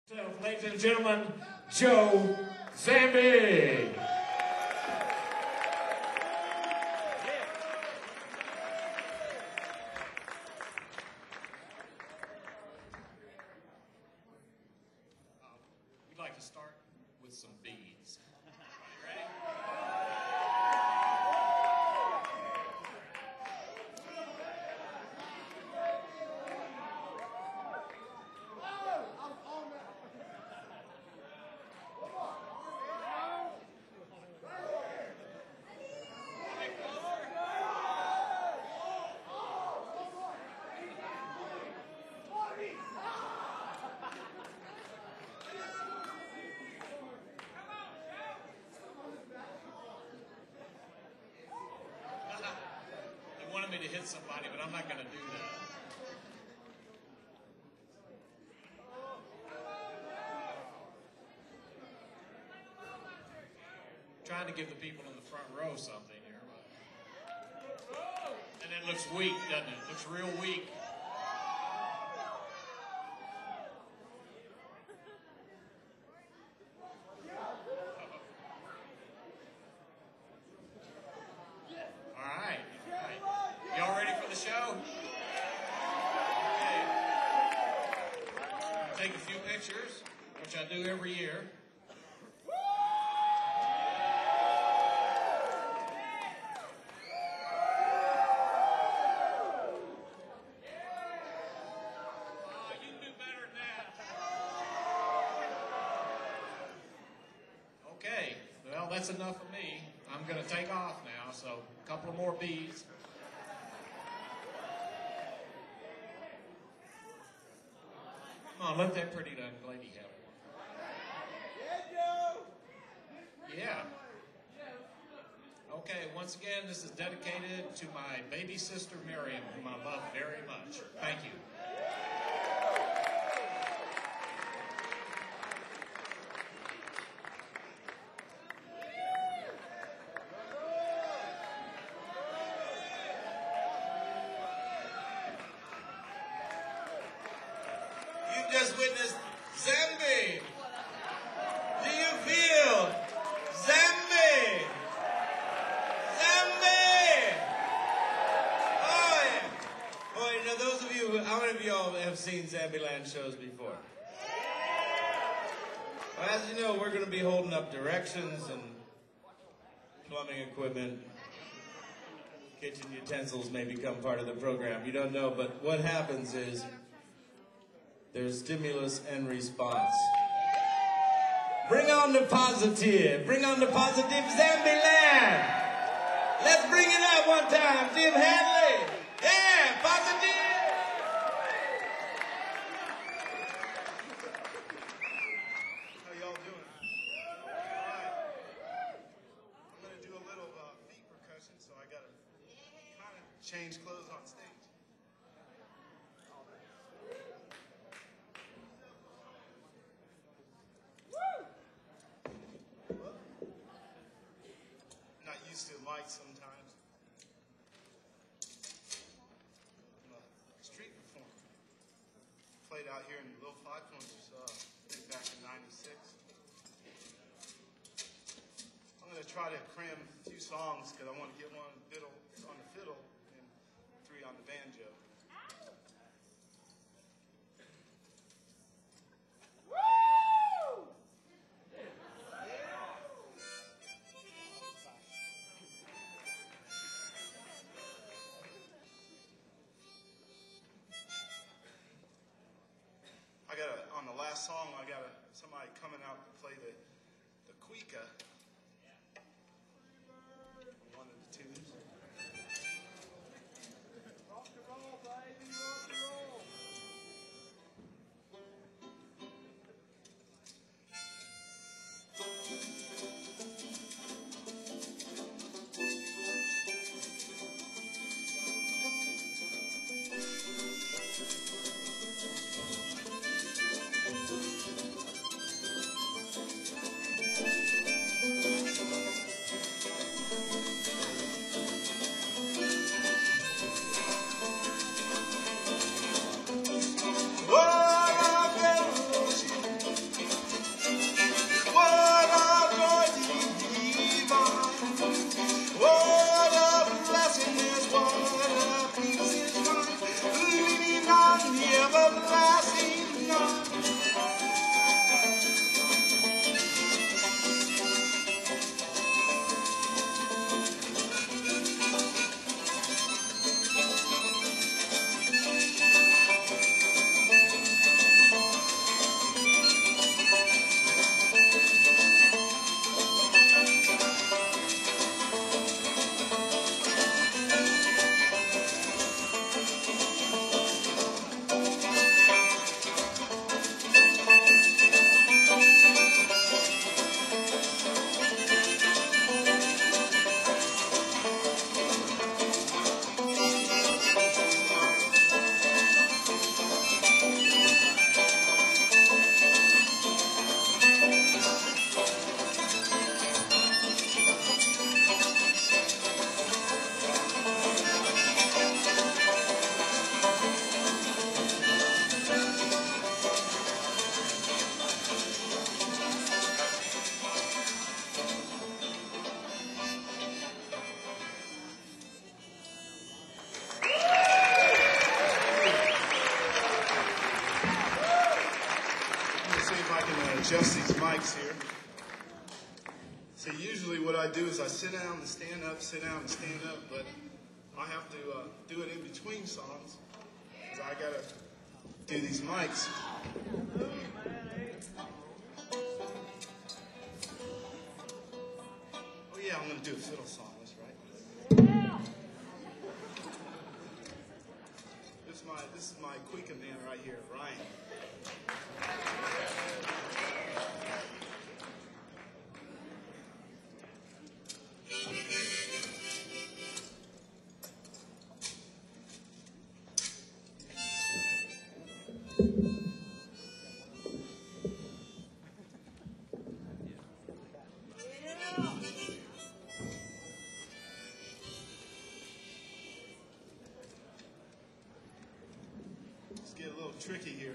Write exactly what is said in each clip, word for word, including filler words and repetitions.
Ladies and gentlemen, Joe Zambi. We'd like to start with some beads. Ready? He wanted me to hit somebody, but I'm not going to do that. Trying to give the people in the front row something here. And it looks weak, doesn't it? It looks real weak. All right. All right. Y'all ready for the show? Okay. Take a few pictures, which I do every year. Okay, well, that's enough of me. I'm going to take off now, so a couple of more beads. Come on, let that pretty young lady have one. Yeah. Okay, once again, this is dedicated to my baby sister, Miriam, whom I love very much. Thank you. Just witnessed Zambi. Do you feel Zambi? Zambi! Oh yeah. Oh, you know, those of you, how many of y'all have seen Zambiland shows before? Well, as you know, we're going to be holding up directions and plumbing equipment. Kitchen utensils may become part of the program. You don't know, but what happens is there's stimulus and response. Bring on the positive. Bring on the positive Zambiland. Let's bring it up one time. Jim Hadley. Yeah, positive. How y'all doing? All right. I'm going to do a little uh, feet percussion, so I got to kind of change clothes on stage. Not used to mics sometimes. I'm a street performer. Played out here in Little Five Pointers uh, back in ninety-six. I'm going to try to cram a few songs because I want to get one fiddle on the fiddle and three on the banjo. I got a, on the last song, I got a, somebody coming out to play the, the cuica. One of the tunes. Rock and roll, baby, rock and roll. see if I can uh, adjust these mics here. So usually what I do is I sit down and stand up, sit down and stand up, but I have to uh, do it in between songs. So I gotta do these mics. Oh yeah, I'm gonna do a fiddle song, that's right. This is my, this is my Cuica man right here, Ryan. Let's get a little tricky here.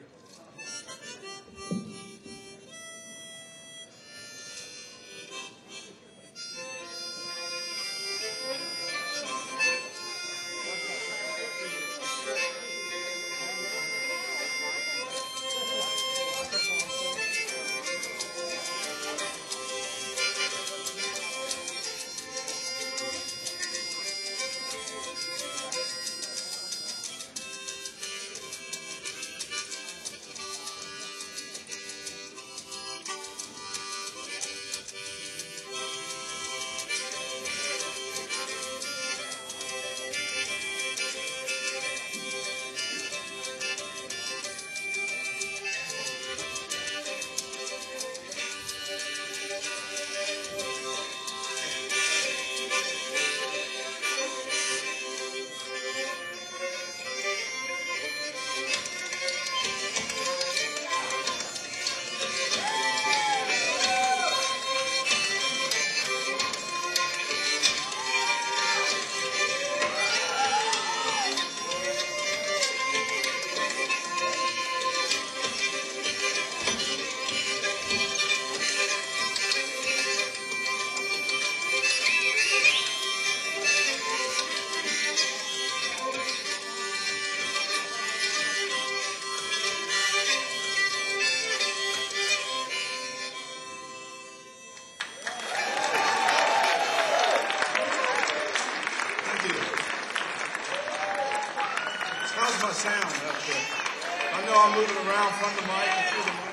How's my sound up there? I know I'm moving around from the mic and through the mic.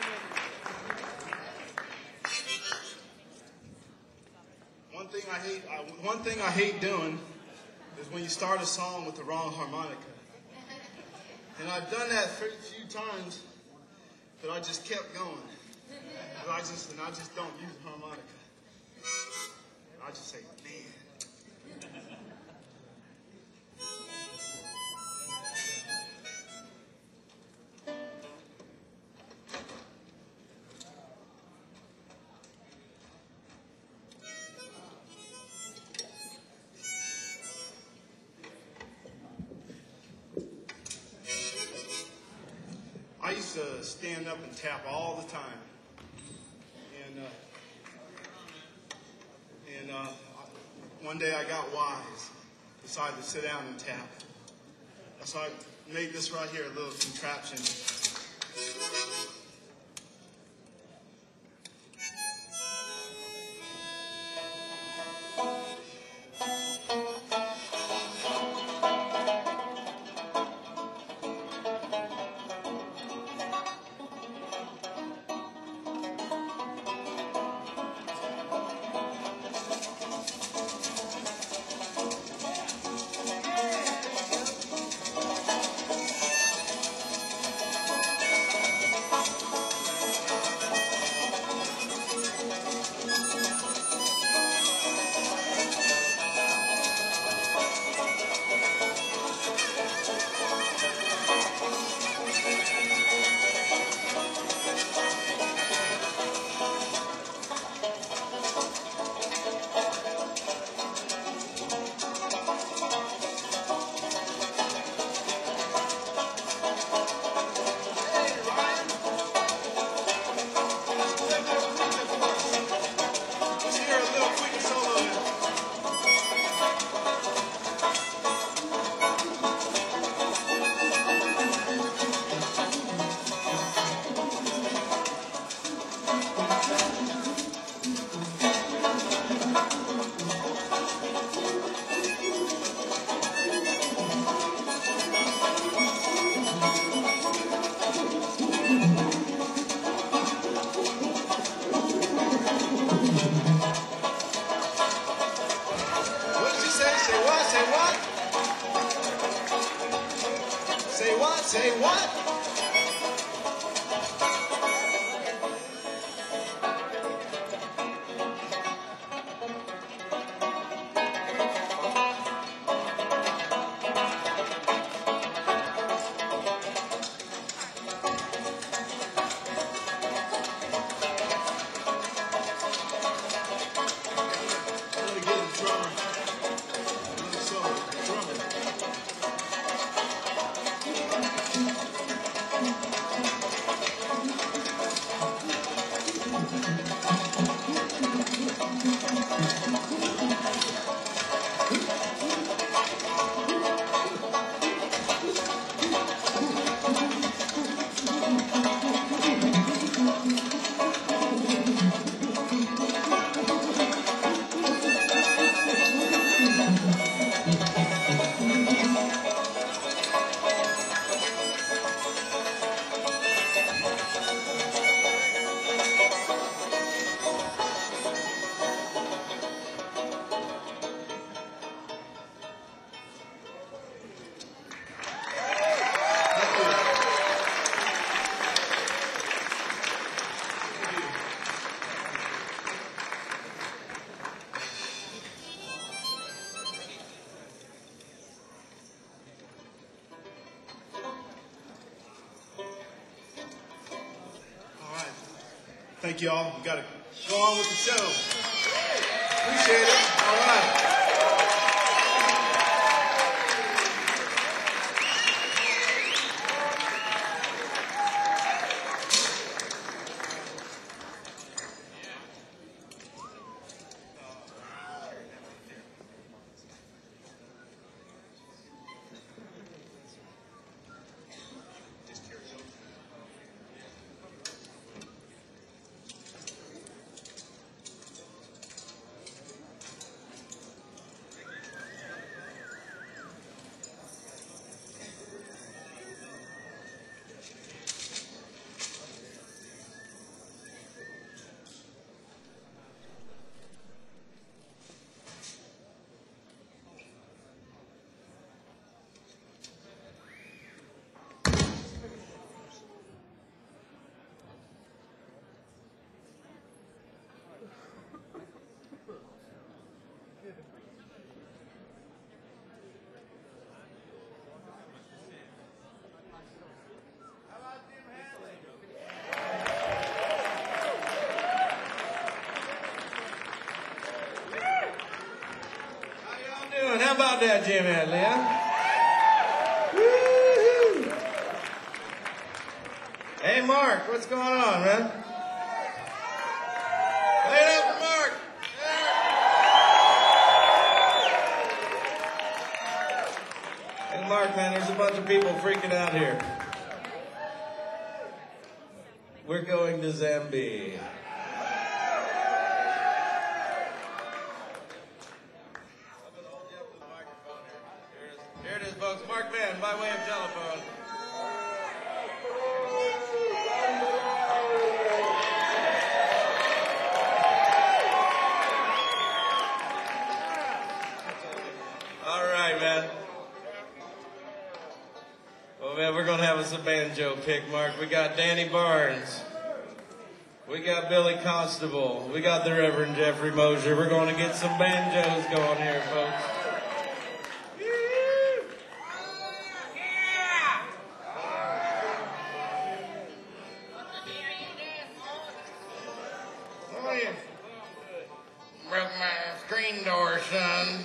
One thing I hate, I, one thing I hate doing is when you start a song with the wrong harmonica. And I've done that a few times, but I just kept going. And I just, and I just don't use the harmonica. I just say, man. I used to stand up and tap all the time, and uh, and uh, one day I got wise, decided to sit down and tap. So I made this right here, a little contraption. Thank you all. We got to go on with the show. Appreciate it. All right. How about that, Jim Hadley, huh? Woo-hoo. Hey, Mark, what's going on, man? Play it up for Mark. Hey, Mark, man, there's a bunch of people freaking out here. We're going to Zambia. Here it is, folks. Mark Van, by way of telephone. All right, man. Well, man, we're going to have us a banjo pick, Mark. We got Danny Barnes. We got Billy Constable. We got the Reverend Jeffrey Mosier. We're going to get some banjos going here, folks. Broke my screen door, son.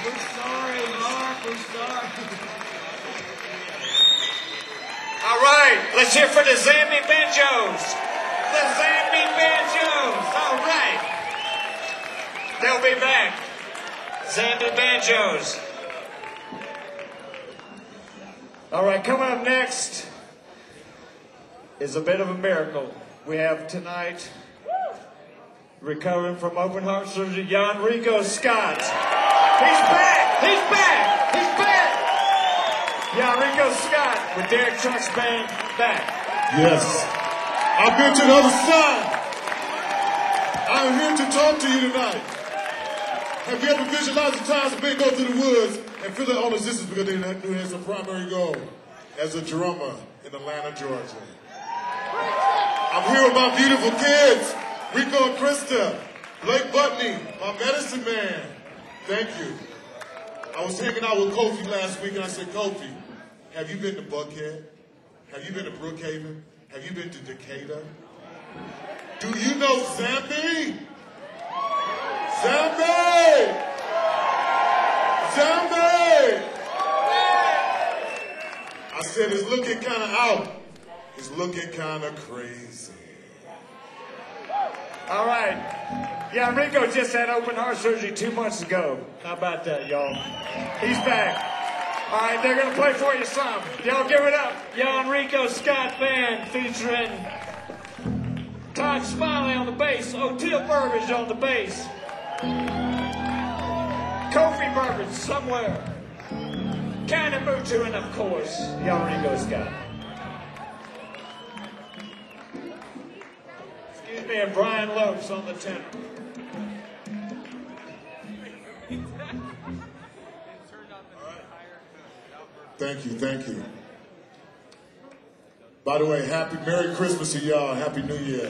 We're sorry, Mark. We're sorry. All right, let's hear for the Zambi Banjos. The Zambi Banjos. All right. They'll be back. Zambi Banjos. All right, coming up next is a bit of a miracle. We have tonight, recovering from open heart surgery, Jan Rico Scott. He's back! He's back! He's back! Jan Rico Scott with Derek Trucks Band back. Yes. I've been to the other side. I'm here to talk to you tonight. Have you ever visualized the times when men go through the woods and feel their own existence because they knew as a primary goal as a drummer in Atlanta, Georgia? I'm here with my beautiful kids, Rico and Krista, Blake Butney, my medicine man. Thank you. I was hanging out with Kofi last week and I said, Kofi, have you been to Buckhead? Have you been to Brookhaven? Have you been to Decatur? Do you know Zambi? Zambi! Zambi! I said, it's looking kind of out. It's looking kind of crazy. All right. Yeah, Rico just had open heart surgery two months ago. How about that, y'all? He's back. All right, they're going to play for you some. Y'all give it up. Jan Rico Scott Band featuring Todd Smiley on the bass, O'Teal Burbage on the bass, Kofi Burbage somewhere, Cannon Mutu, and of course, Jan Rico Scott. Excuse me, and Brian Lopes on the tenor. Thank you, thank you. By the way, happy Merry Christmas to y'all. Happy New Year.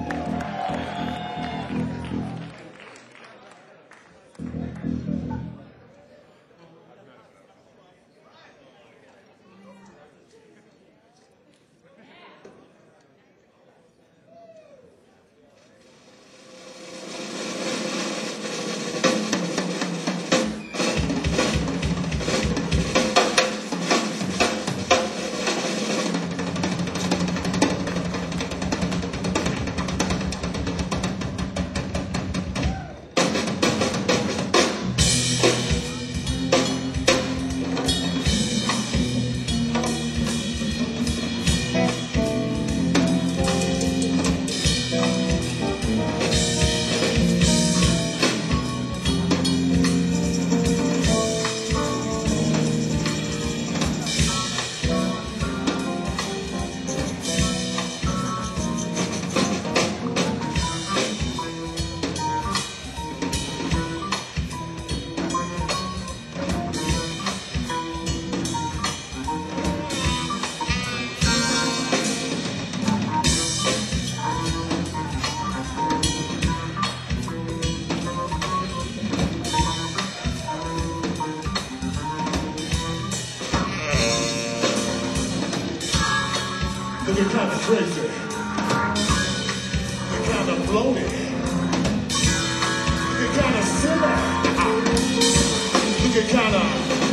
Looking kind of crazy. Looking kind of floaty. Looking kind of silly. Looking kind of...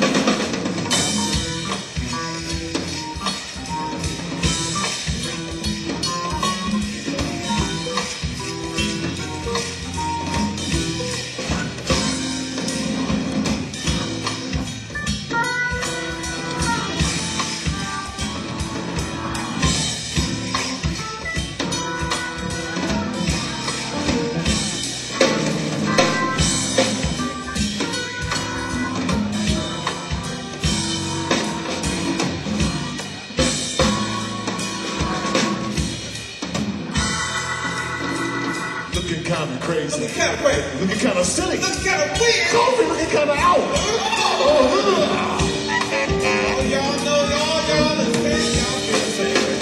Looking kind of crazy. Looking kind of crazy. Looking kind of silly. Looking kind of weird. Kofi looking kind of out. Oh, y'all know, y'all, y'all, let's say, y'all feel the same way.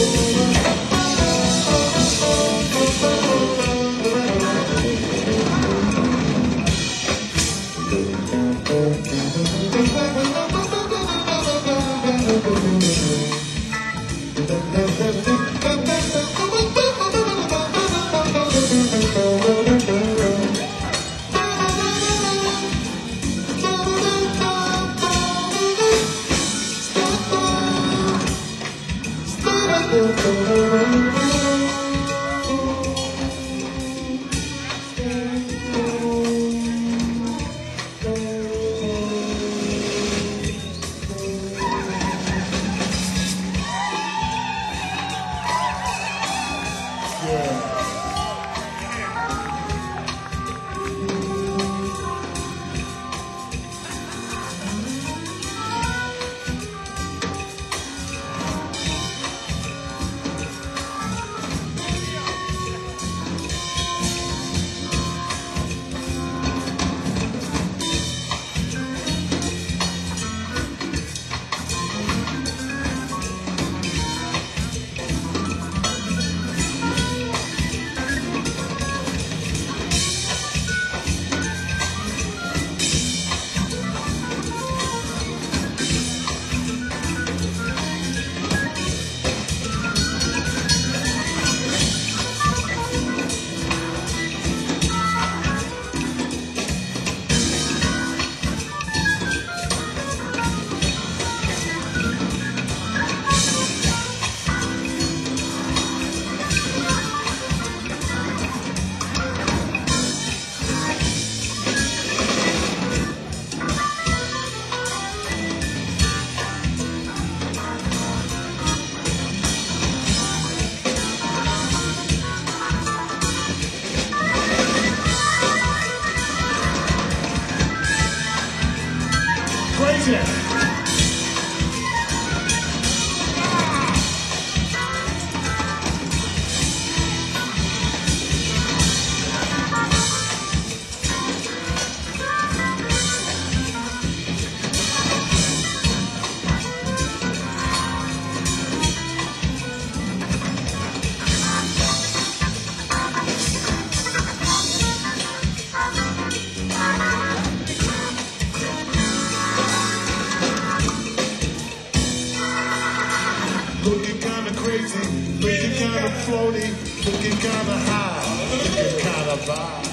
Looking kinda crazy, looking kinda floaty, looking kinda high, looking kinda vibe.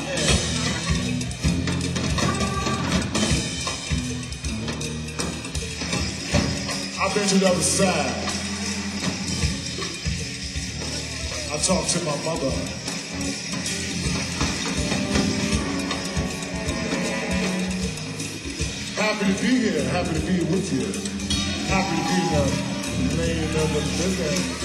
I've been to the other side. I talked to my mother. Happy to be here, happy to be with you. Happy to be in the land of the living.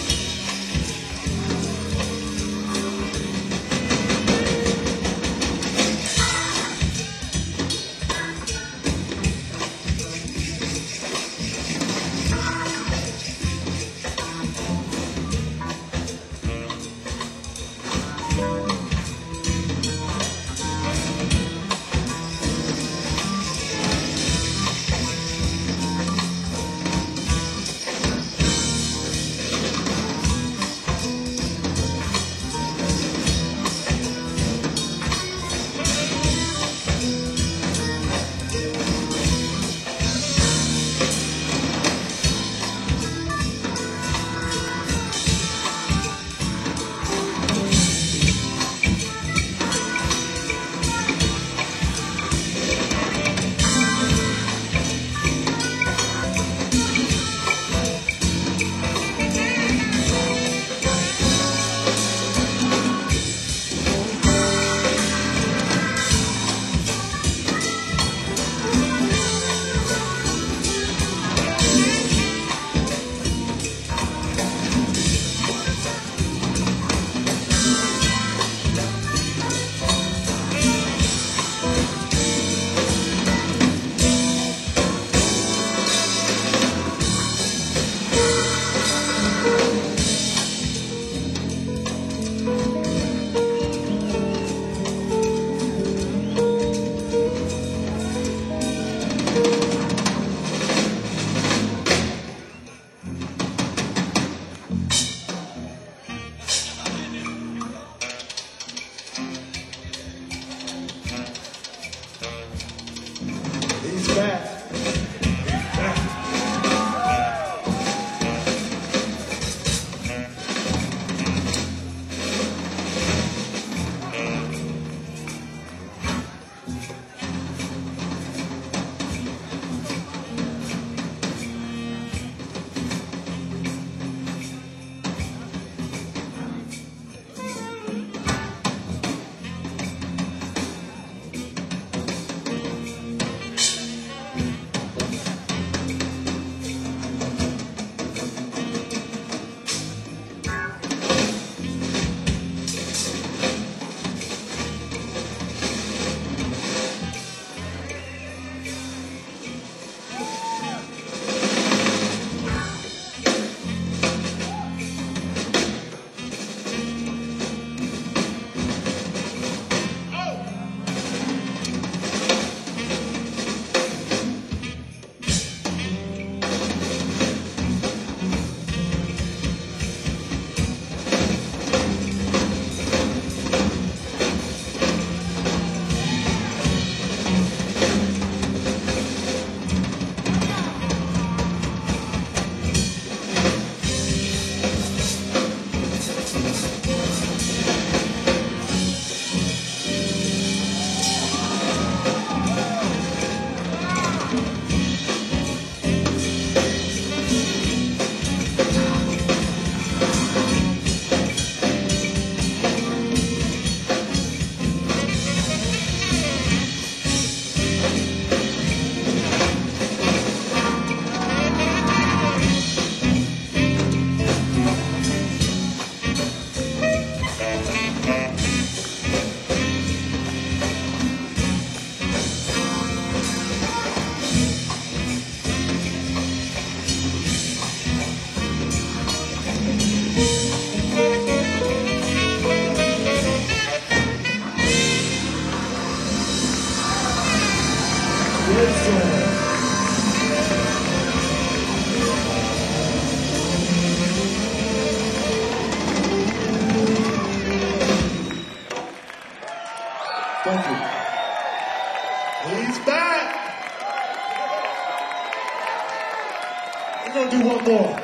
do one more.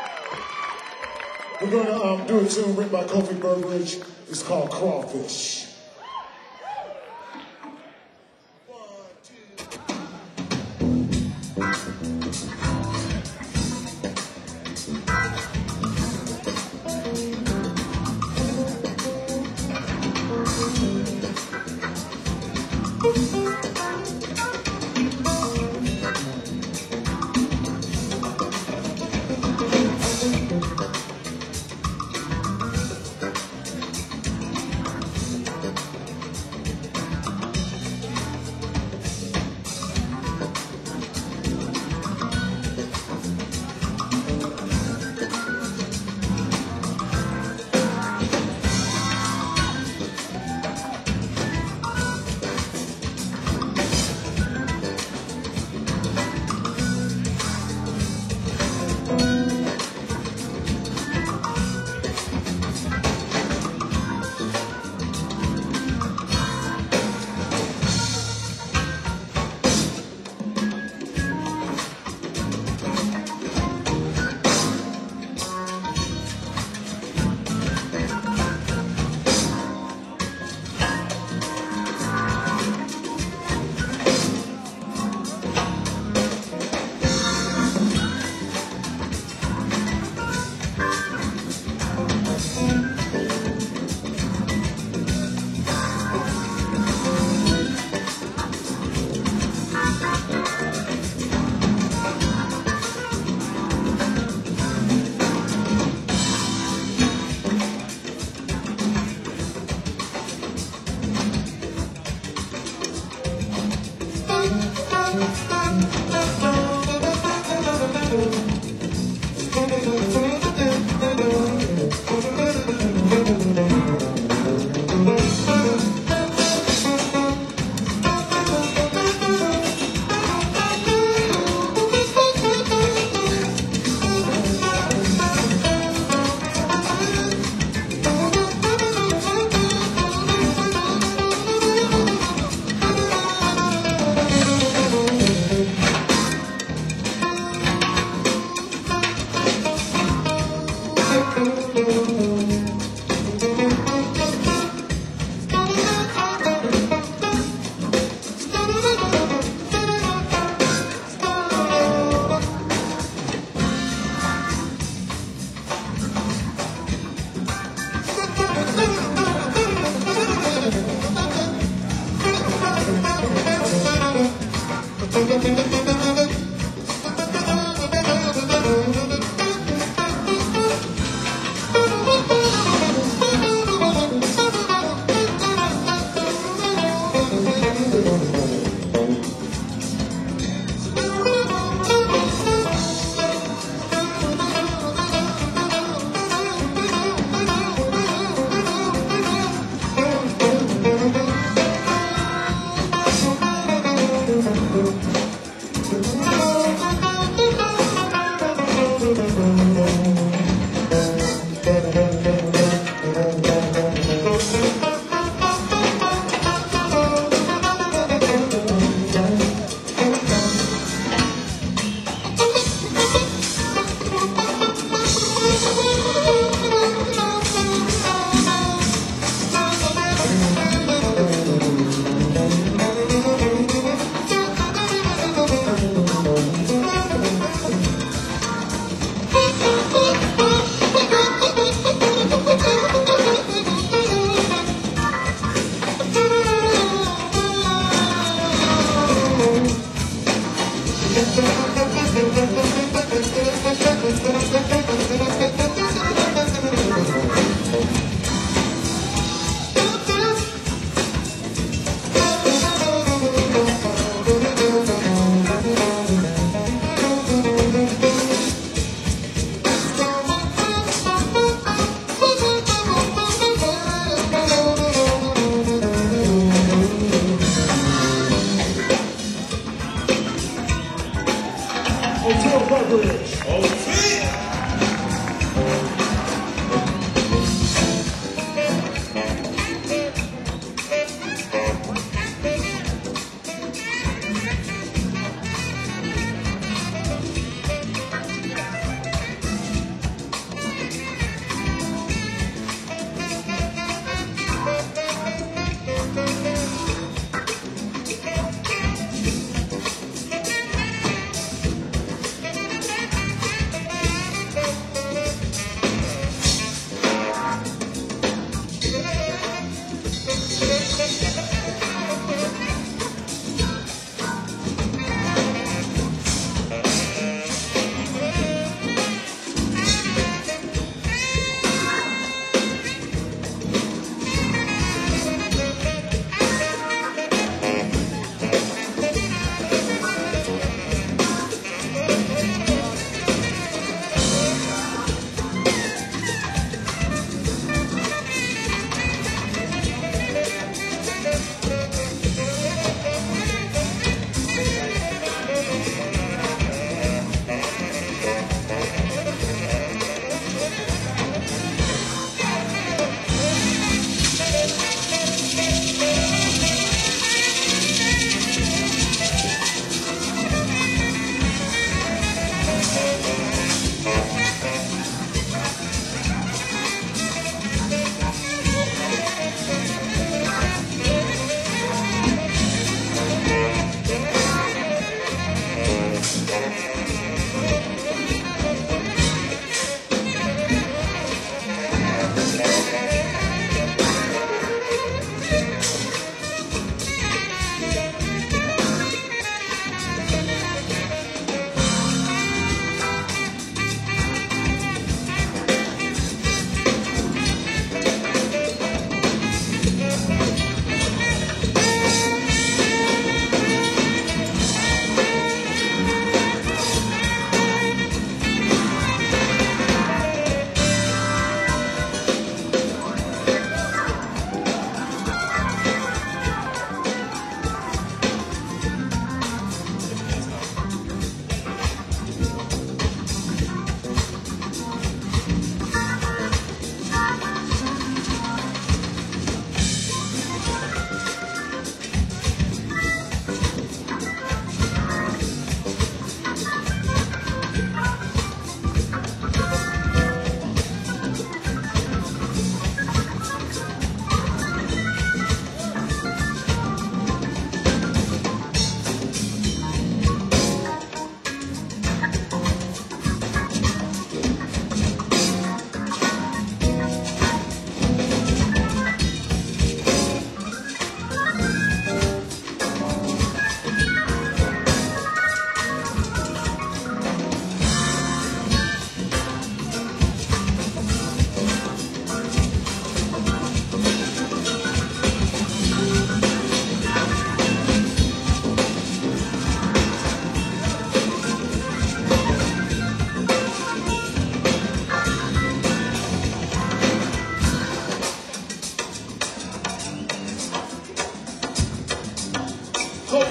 We're going to um, do a tune written by Kofi Burbridge. It's called Crawfish.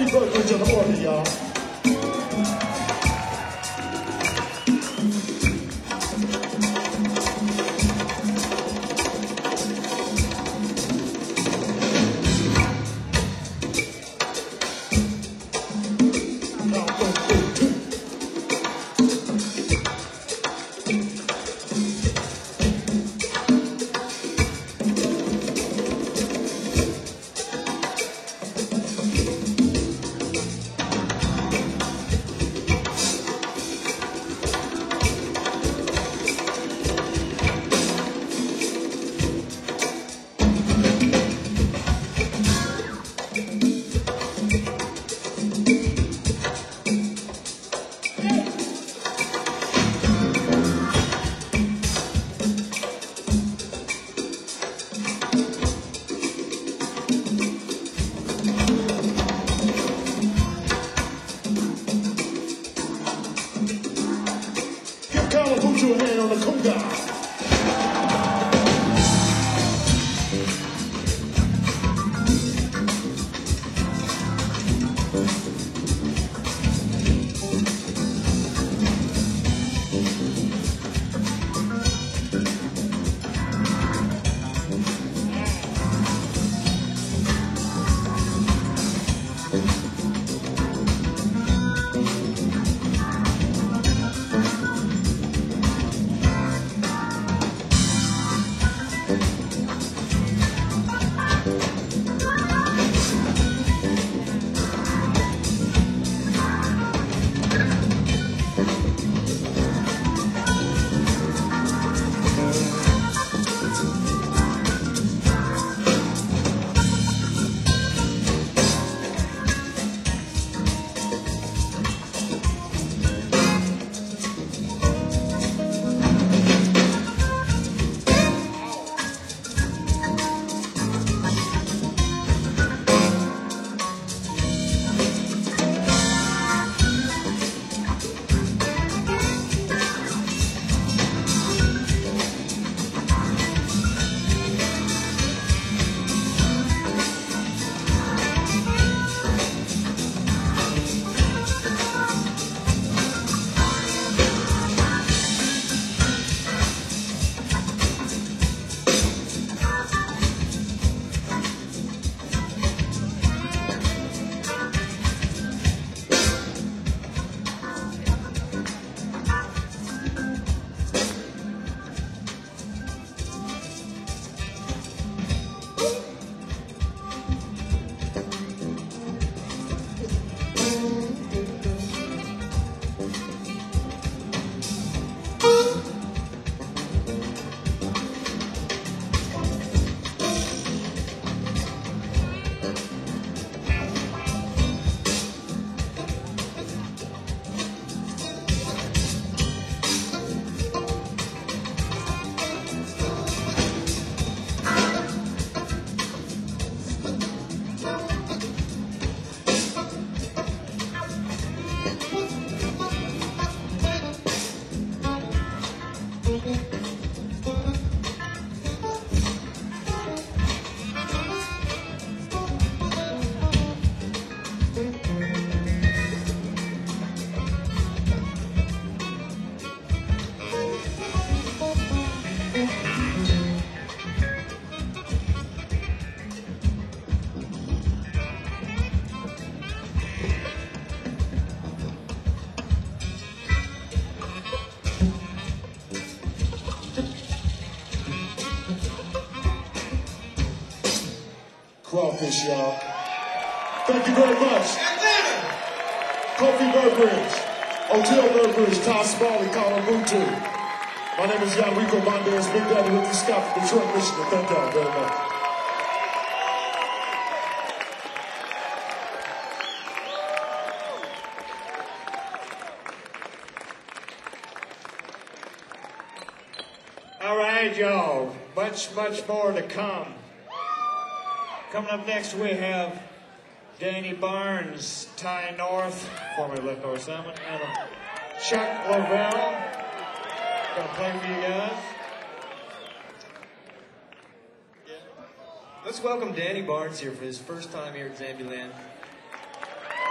Coffee Burbridge on the order, y'all. Put your hand on the conga. Crawfish, y'all. Thank you very much. Coffee Burbridge, Hotel Burbridge, Todd Smalley, Carl Mutu. My name is Enrico Banderas, Big Daddy Ricky Scott from Detroit, Michigan. Thank y'all very much. All right, y'all. Much, much more to come. Coming up next, we have Danny Barnes, Ty North, formerly Left North Salmon, and Chuck Lavelle. Gonna play for you guys. Let's welcome Danny Barnes here for his first time here at Zambiland.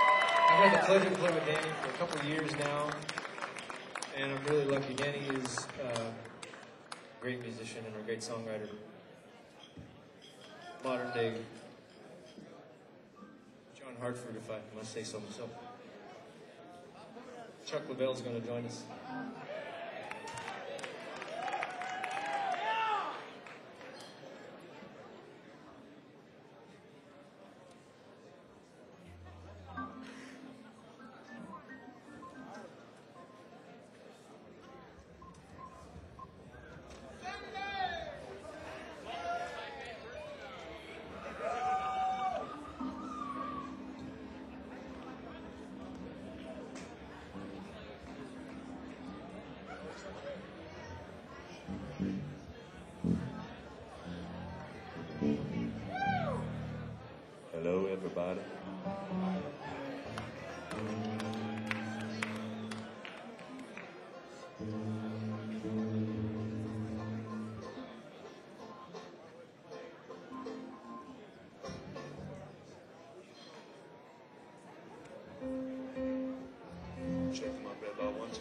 I've had the pleasure to play with Danny for a couple of years now, and I'm really lucky. Danny is uh, a great musician and a great songwriter. Modern day John Hartford, if I must say so myself. Chuck Leavell's going to join us. Hello, everybody. Checking my bed about one, two.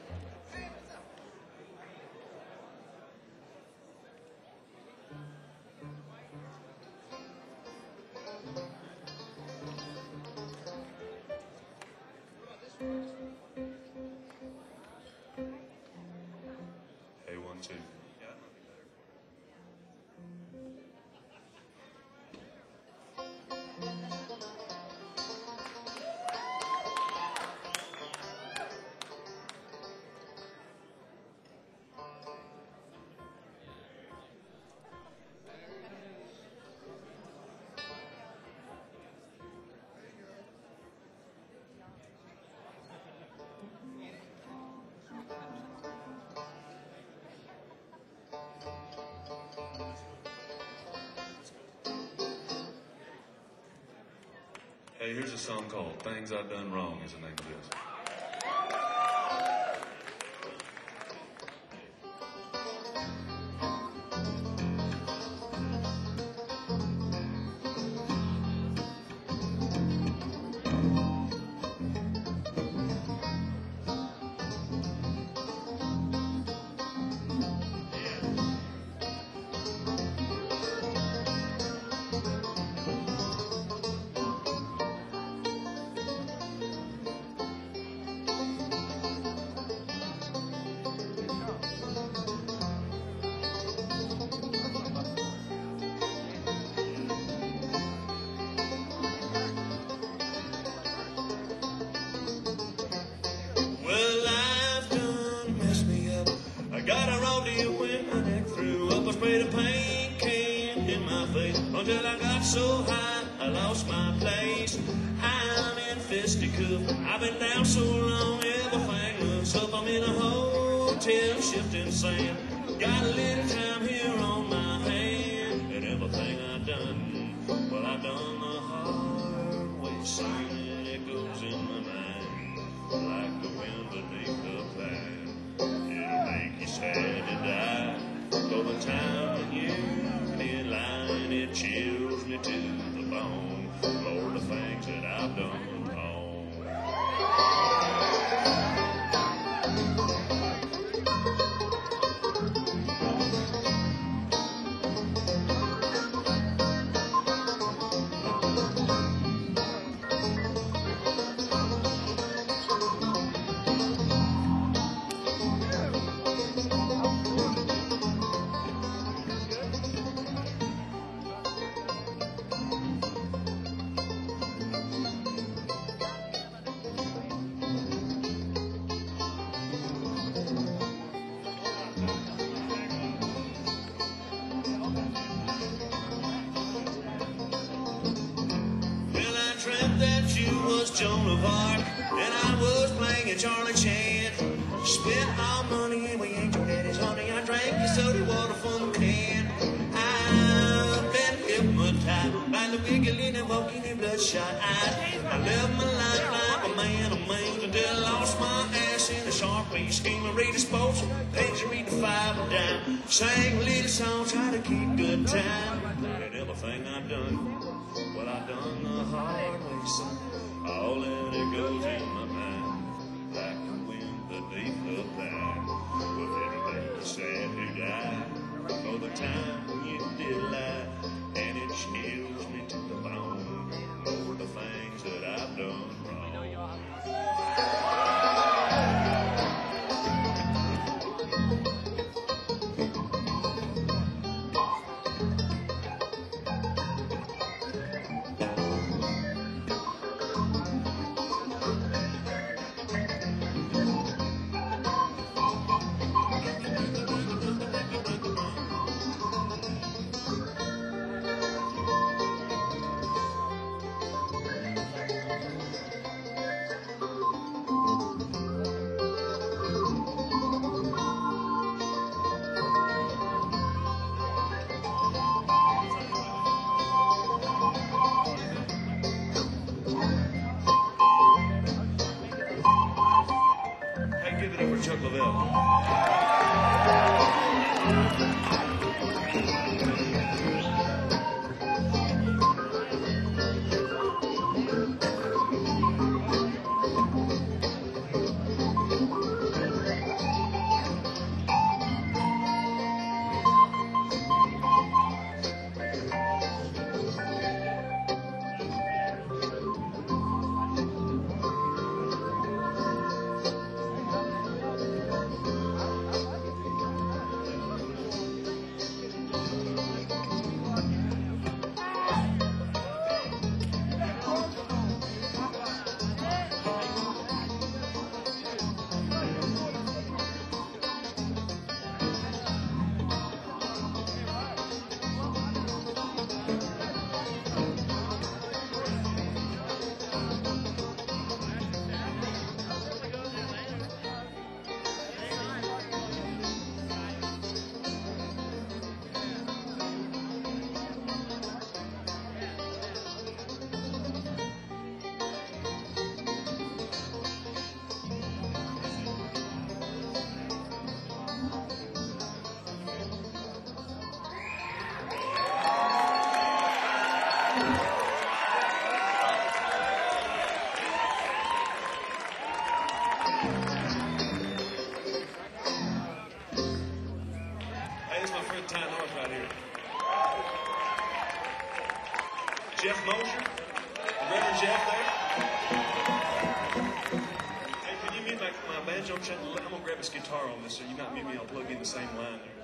Hey, one, two. Yeah, that might be better. Hey, here's a song called Things I've Done Wrong is the name of this. Well, life done messed me up. I got a raw deal when my neck threw up. I sprayed a paint can in my face until I got so high I lost my place. I'm in fisticuff. I've been down so long, everything looks up. I'm in a hotel shifting sand. Got a little time here on my hand, and everything I done, well, I done the hard way. Son, it echoes in my mind like the wind beneath the pine. It'll make you sad to die. For the time when you're in line, it chills me to the bone. Lord, the things that I've done wrong. Well, I dreamt that you was Joan of Arc, and I was playing Charlie Chan. Spent all money and we ain't your daddy's honey. I drank your soda water from the can. I've been hypnotized by the wiggling and walking and bloodshot eyes. I lived my life like a man of means until I lost my ass in a Sharpie scheme. I read the sports page, I read the five and dime. Sang a little song, try to keep good time. And everything I done, well, I done the hard way, son. All that it goes in my mind, like the wind beneath the pine. With everybody sad who died for the time you did lie, and it chills me to the bone over the things that I've done wrong. Hey, give it up for Chuck Lavelle. Hey, this is my friend Ty North right here. Jeff Mosher, Reverend Jeff there. Hey, can you mute my, my banjo? I'm gonna grab his guitar on this, so you not mute me. I'll plug in the same line there.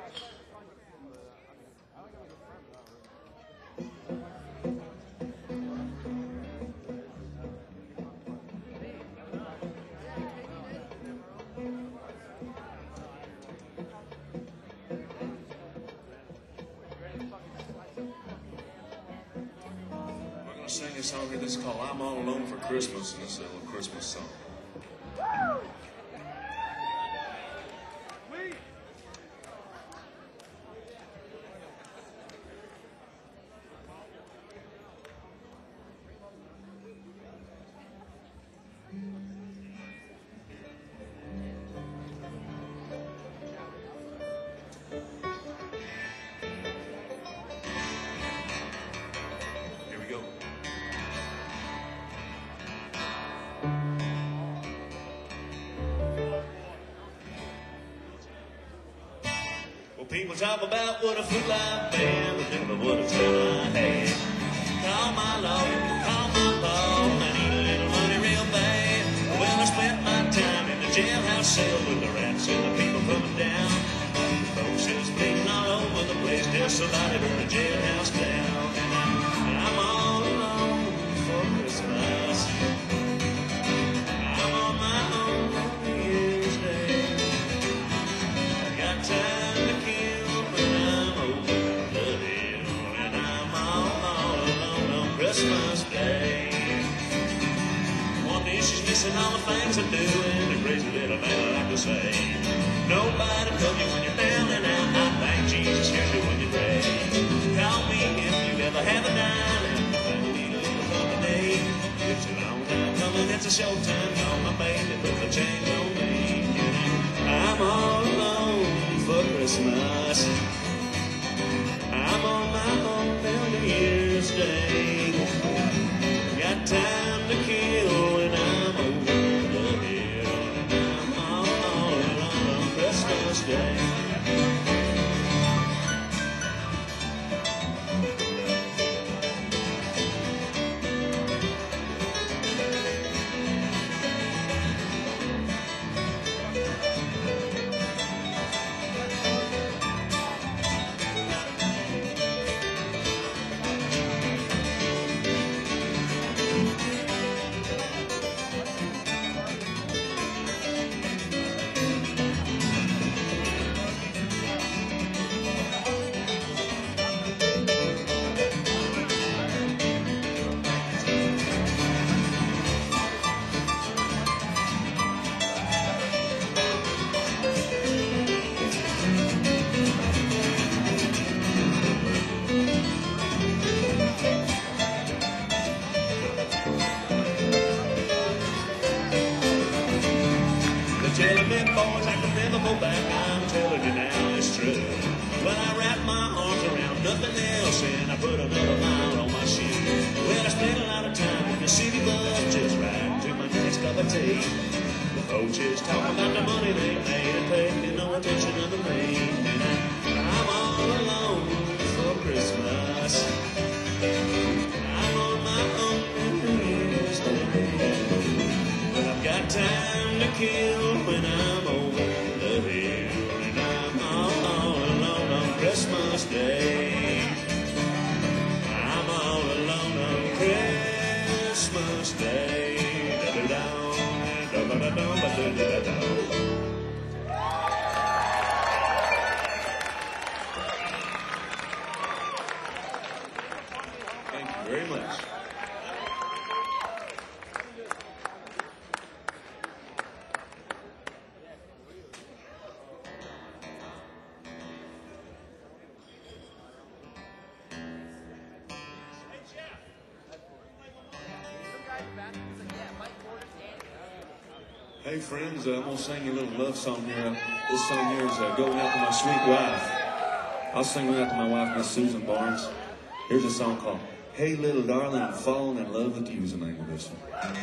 Sing a song here that's called I'm All Alone for Christmas, and it's a little Christmas song. Here we go. Well, people talk about what a fool I've been, but never what a time I had. Call my lawyer, call my ball, I need a little money real bad. Well, I spent my time in the jailhouse cell with the rats and the people coming down. Folks just bleeding all over the place, just somebody burn the jailhouse down. And I'm, I'm all alone for Christmas. I'm on my own on New Year's Day. I got time to kill, but I'm over the hill, and I'm all, all alone on Christmas Day. One day she's missing all the things I do, and a crazy little man I like to say. Nobody told you when you're down and out. I thank Jesus hears you when you pray. Call me if you ever have a dime and you need a little company. It's a long time coming, it's a short time gone. My baby put the change on me. I'm all alone for Christmas. I'm on my own till New Year's Day. Got time to roaches talking about the money they made and paying no attention to the rain. And I'm all alone for Christmas. I'm on my own and New Day. But I've got time to kill when I'm over the hill. And I'm all, all alone on Christmas Day. I'm all alone on Christmas Day. Da-da-da, da-da-da, da-da-da-da. Thank you very much. Hey friends, uh, I'm gonna sing you a little love song here. This song here is uh, going out to my sweet wife. I'll sing it out to my wife, Miss Susan Barnes. Here's a song called Hey Little Darling, I'm Falling in Love with You is the name of this one.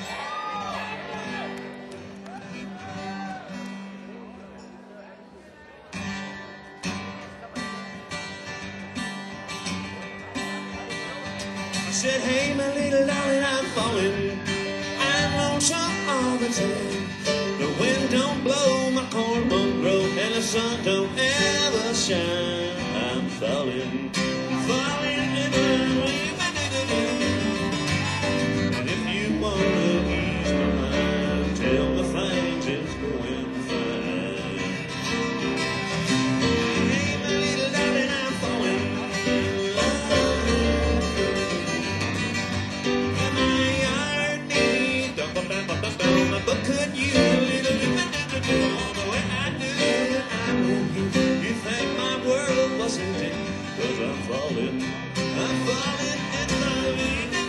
I said, hey, my little darling, I'm falling. I'm lonesome all the time. The wind don't blow, my corn won't grow, and the sun don't ever shine. I'm falling, falling in love. And if you wanna ease my mind, tell me things is going fine. Hey, my little darling, I'm falling in love. And my yard needs but could you little bit the way I do, I know you. You think my world wasn't it? Cause I'm falling, I'm falling in love.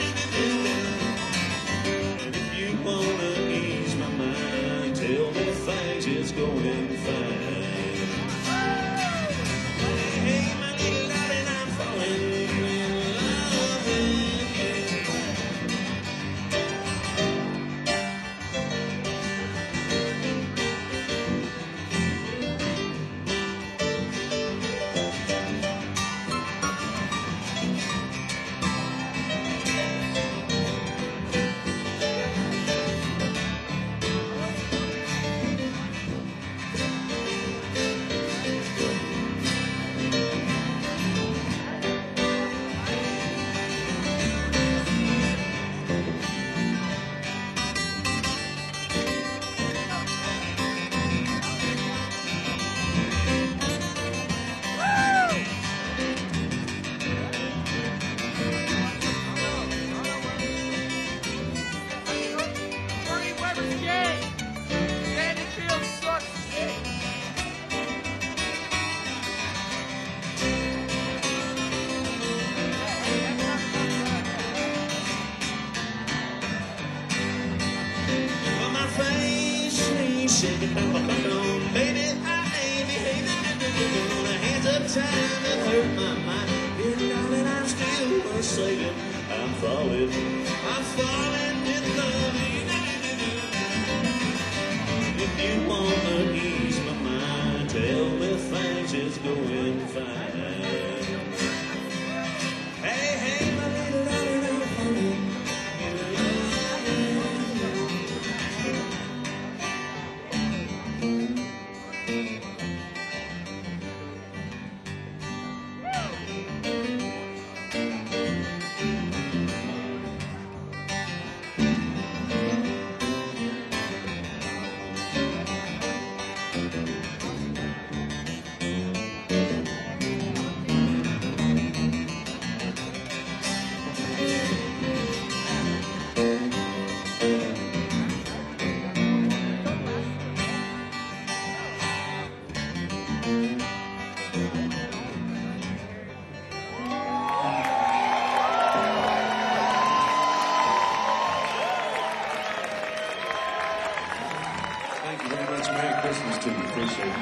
And if you wanna ease my mind, tell me things is going fine. Hey, my little darling, I'm falling in love with you. Well, my face ain't shaking, baby, I ain't behaving. The hands of time that hurt my mind. Dear darling, I'm still forsaken. I'm falling, I'm falling in love. If you wanna ease my mind, tell me things is going fine. Hey, hey, my little darling, I'm falling in love. Thank you very much. Merry Christmas to you. Appreciate it.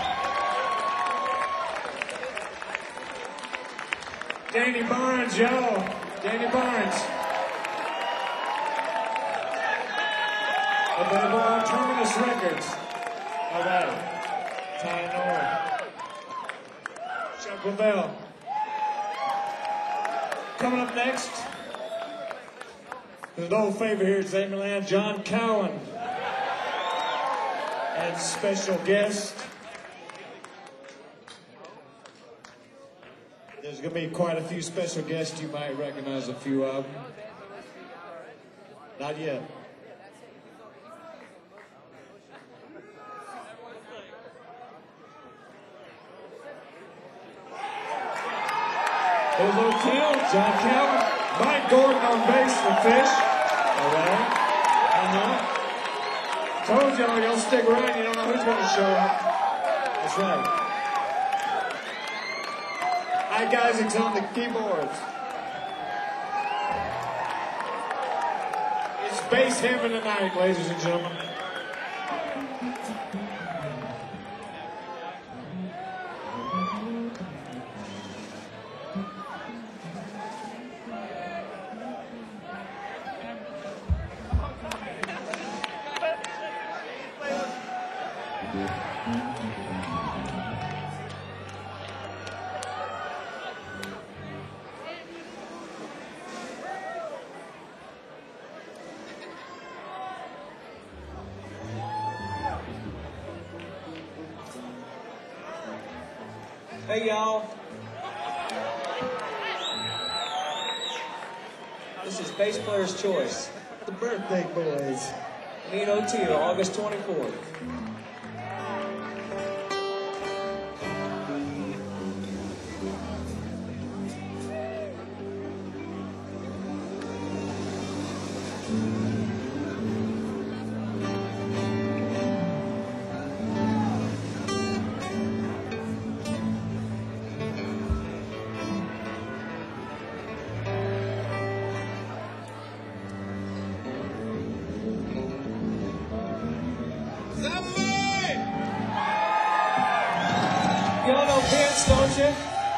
Danny Barnes, y'all. Danny Barnes. Available on Terminus Paradise Records. All right. Ty Nord. Chuck Lavelle. Coming up next, there's an old favorite here at Zaymerland, John Cowan. And special guest. There's going to be quite a few special guests. You might recognize a few of them. Not yet. There's O'Teal, John Cowan, Mike Gordon on bass for Fish. All right. Uh-huh. Told y'all, y'all stick around. You don't know who's going to show up. That's right. Ike Isaac's on the keyboards. It's bass heaven tonight, ladies and gentlemen. Hey, y'all. This is Bass Player's Choice. The Birthday Boys. Me and O'Teal, August twenty-fourth. Y'all know Vince, don't you?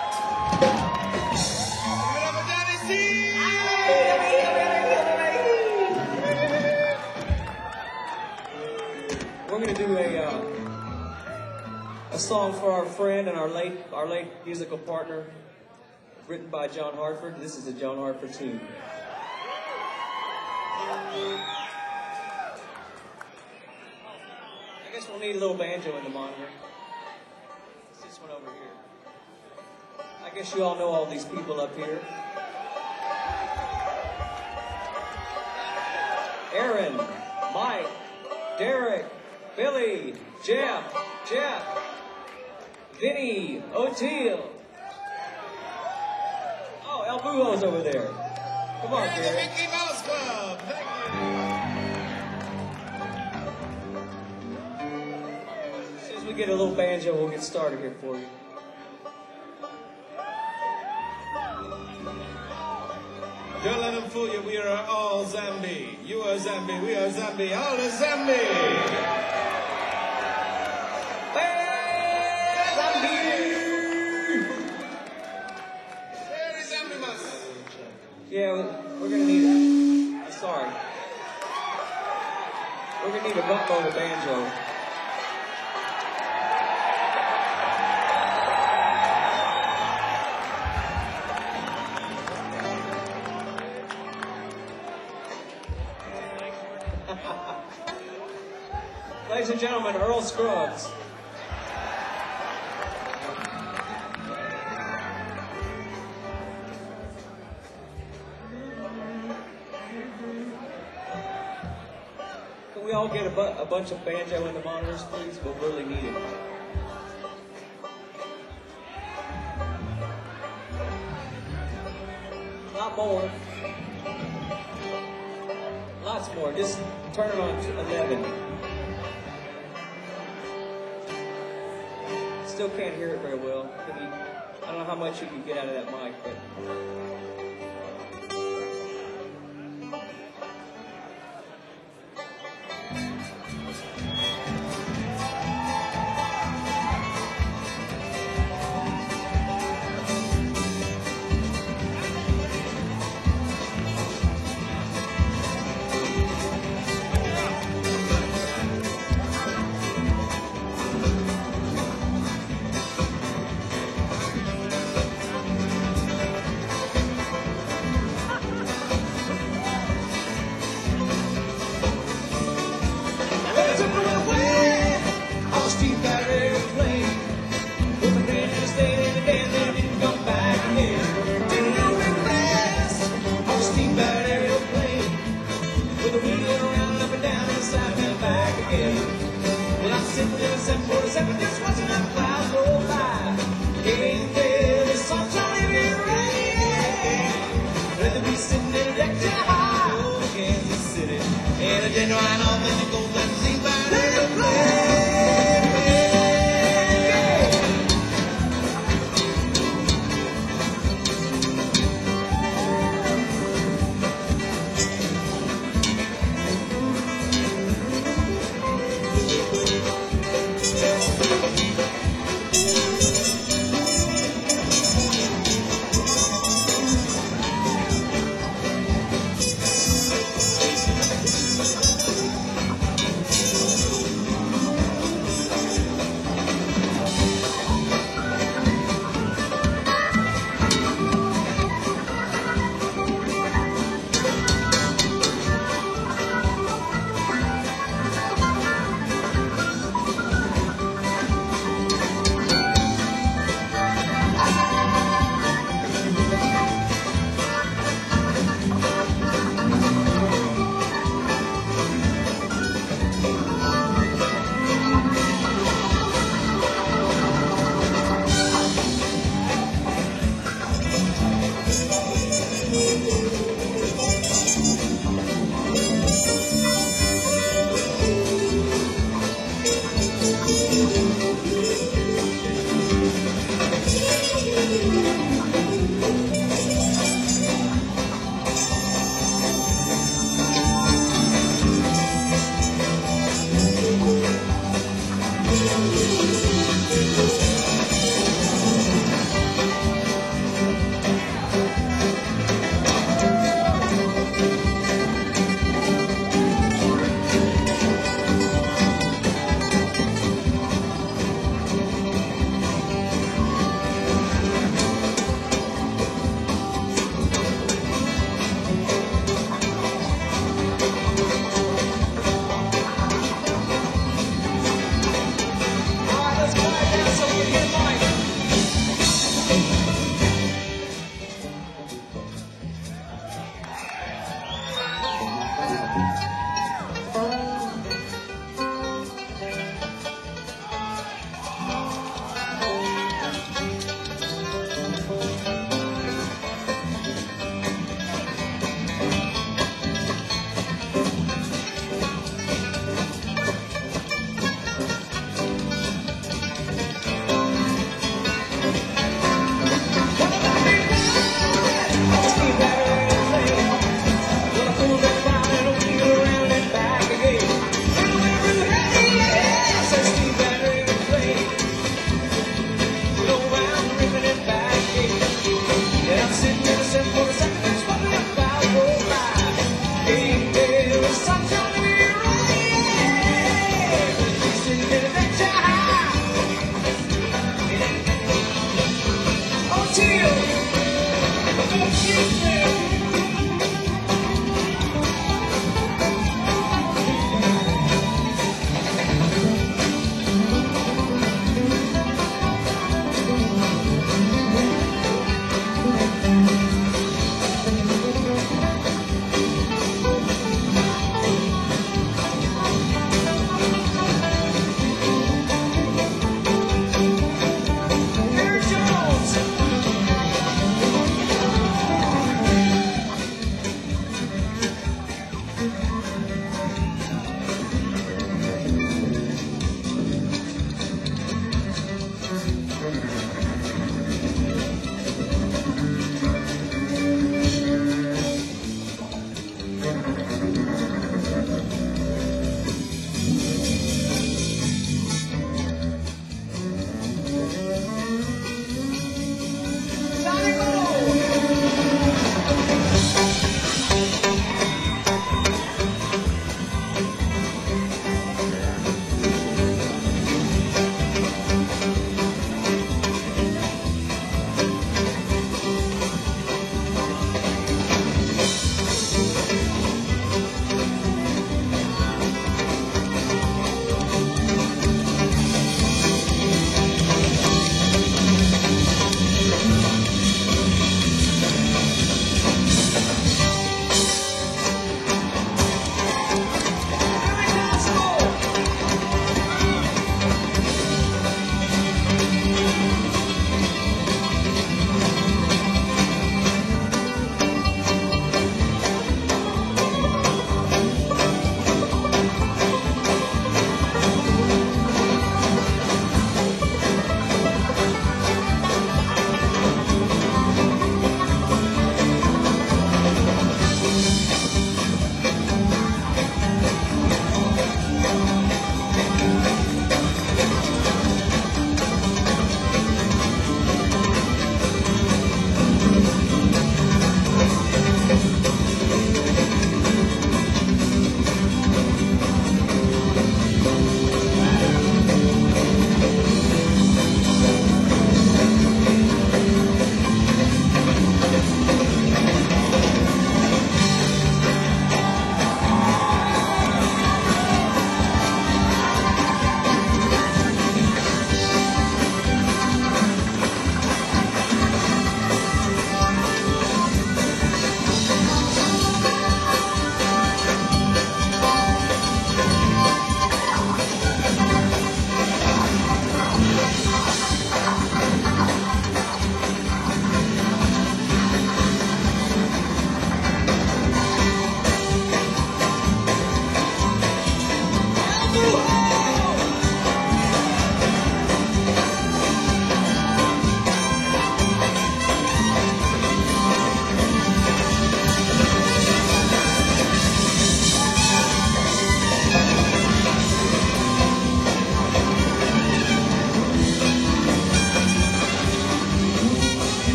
We're gonna do a uh, a song for our friend and our late our late musical partner, written by John Hartford. This is a John Hartford tune. I guess we'll need a little banjo in the monitor. It's this one over here. I guess you all know all these people up here. Aaron, Mike, Derek, Billy, Jeff, Jeff, Vinny, O'Teal. Oh, El Bujo's over there. Come on, And the Derek. Mickey Mouse Club. Thank As soon as we get a little banjo, we'll get started here for you. Don't let them fool you. We are all Zambi. You are Zambi. We are Zambi. All is Zambi. Very Zambimas. Yeah, we- we're gonna need it. I'm sorry. We're gonna need a buttload of banjo. Ladies and gentlemen, Earl Scruggs. Can we all get a, bu- a bunch of banjo in the monitors, please? We'll really need it. Not more. Lots more. Just turn it on to eleven. Still can't hear it very well. Can you, I don't know how much you can get out of that mic, but. to be sitting in a lecture hall, oh, Kansas City, in a genuine authentic old Tennessee battery play.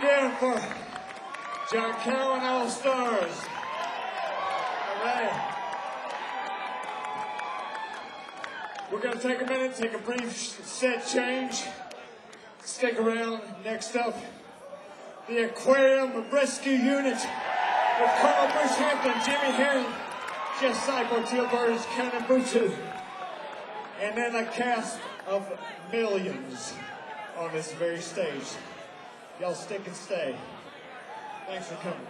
again for John Cowan All Stars. All right. We're going to take a minute, take a brief set change. Stick around. Next up, the Aquarium Rescue Unit with Colonel Bruce Hampton, Jimmy Herring, Jeff Sybo, Teal Burns, Kenan Butu, and then a cast of millions on this very stage. Y'all stick and stay. Thanks for coming.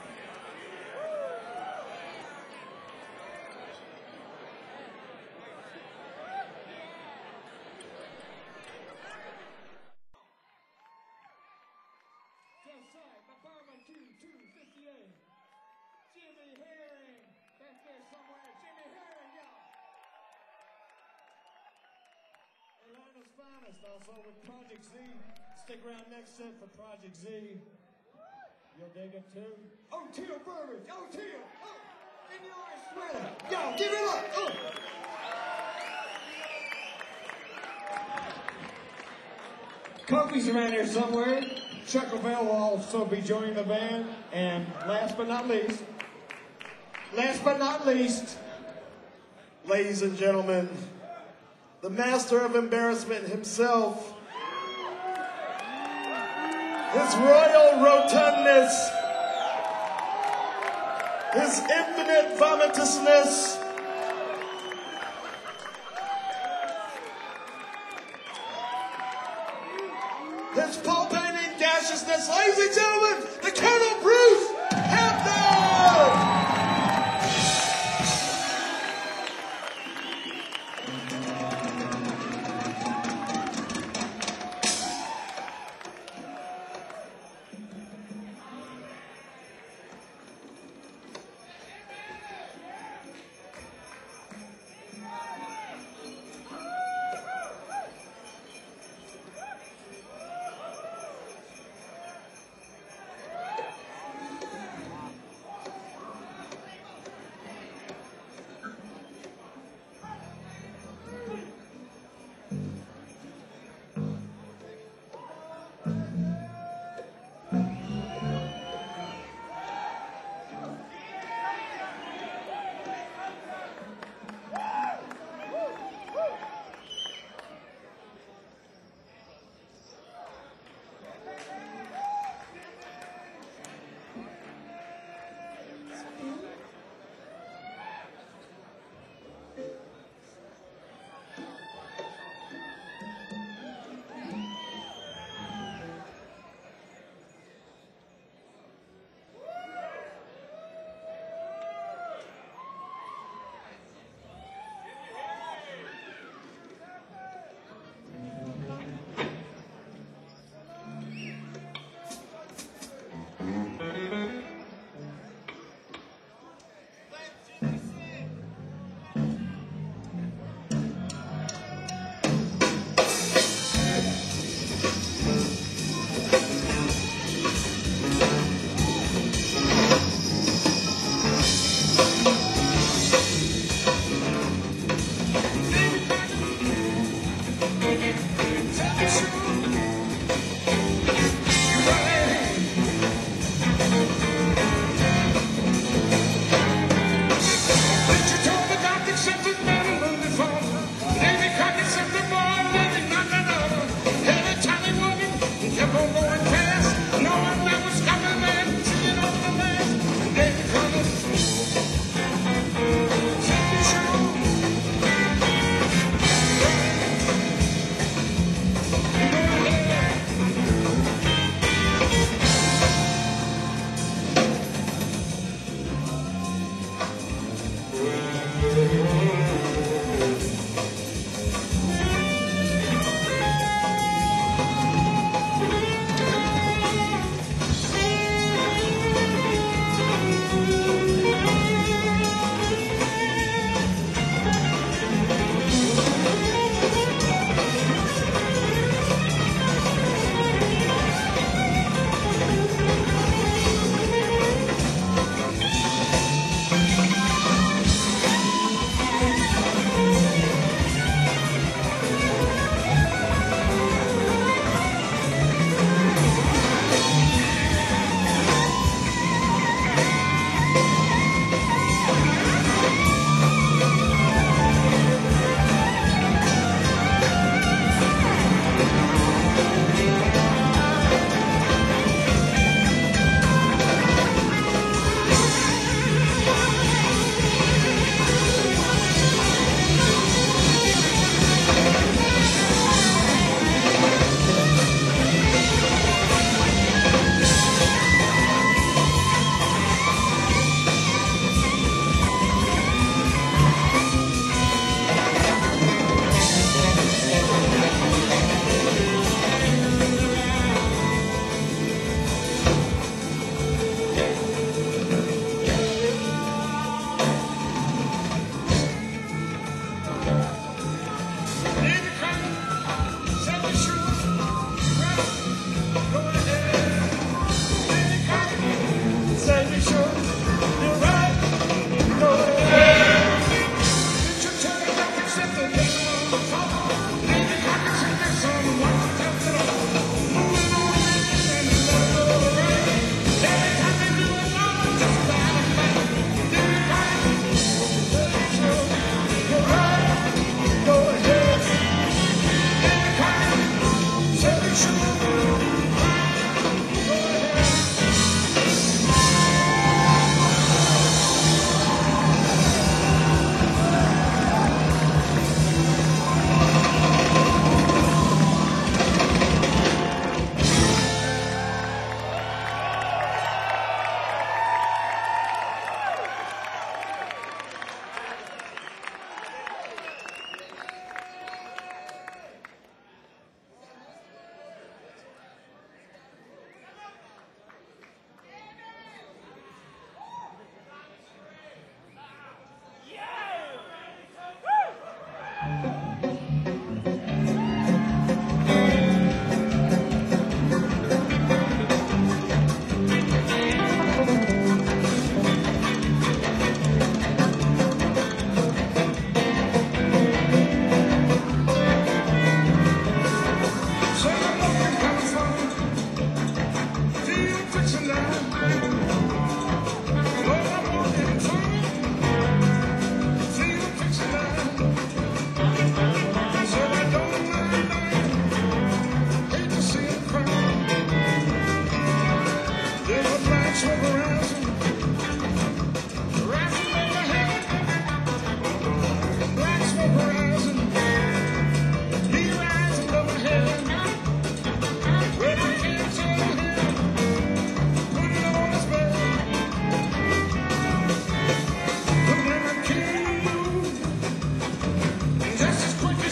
Jimmy Herring, back there somewhere. Jimmy Herring, y'all. Atlanta's finest, also with Project Z. Stick around next set for Project Z. You'll dig it too. Oh, Teal Burbage. Oh, Teal. Oh, in your orange sweater. Y'all, give it up. Oh. Kofi's around here somewhere. Chuck Bell will also be joining the band. And last but not least, last but not least, Ladies and gentlemen, the master of embarrassment himself, his royal rotundness, his infinite vomitousness, his pulpating gaseousness, ladies and gentlemen, the Colonel Bruce Hampton!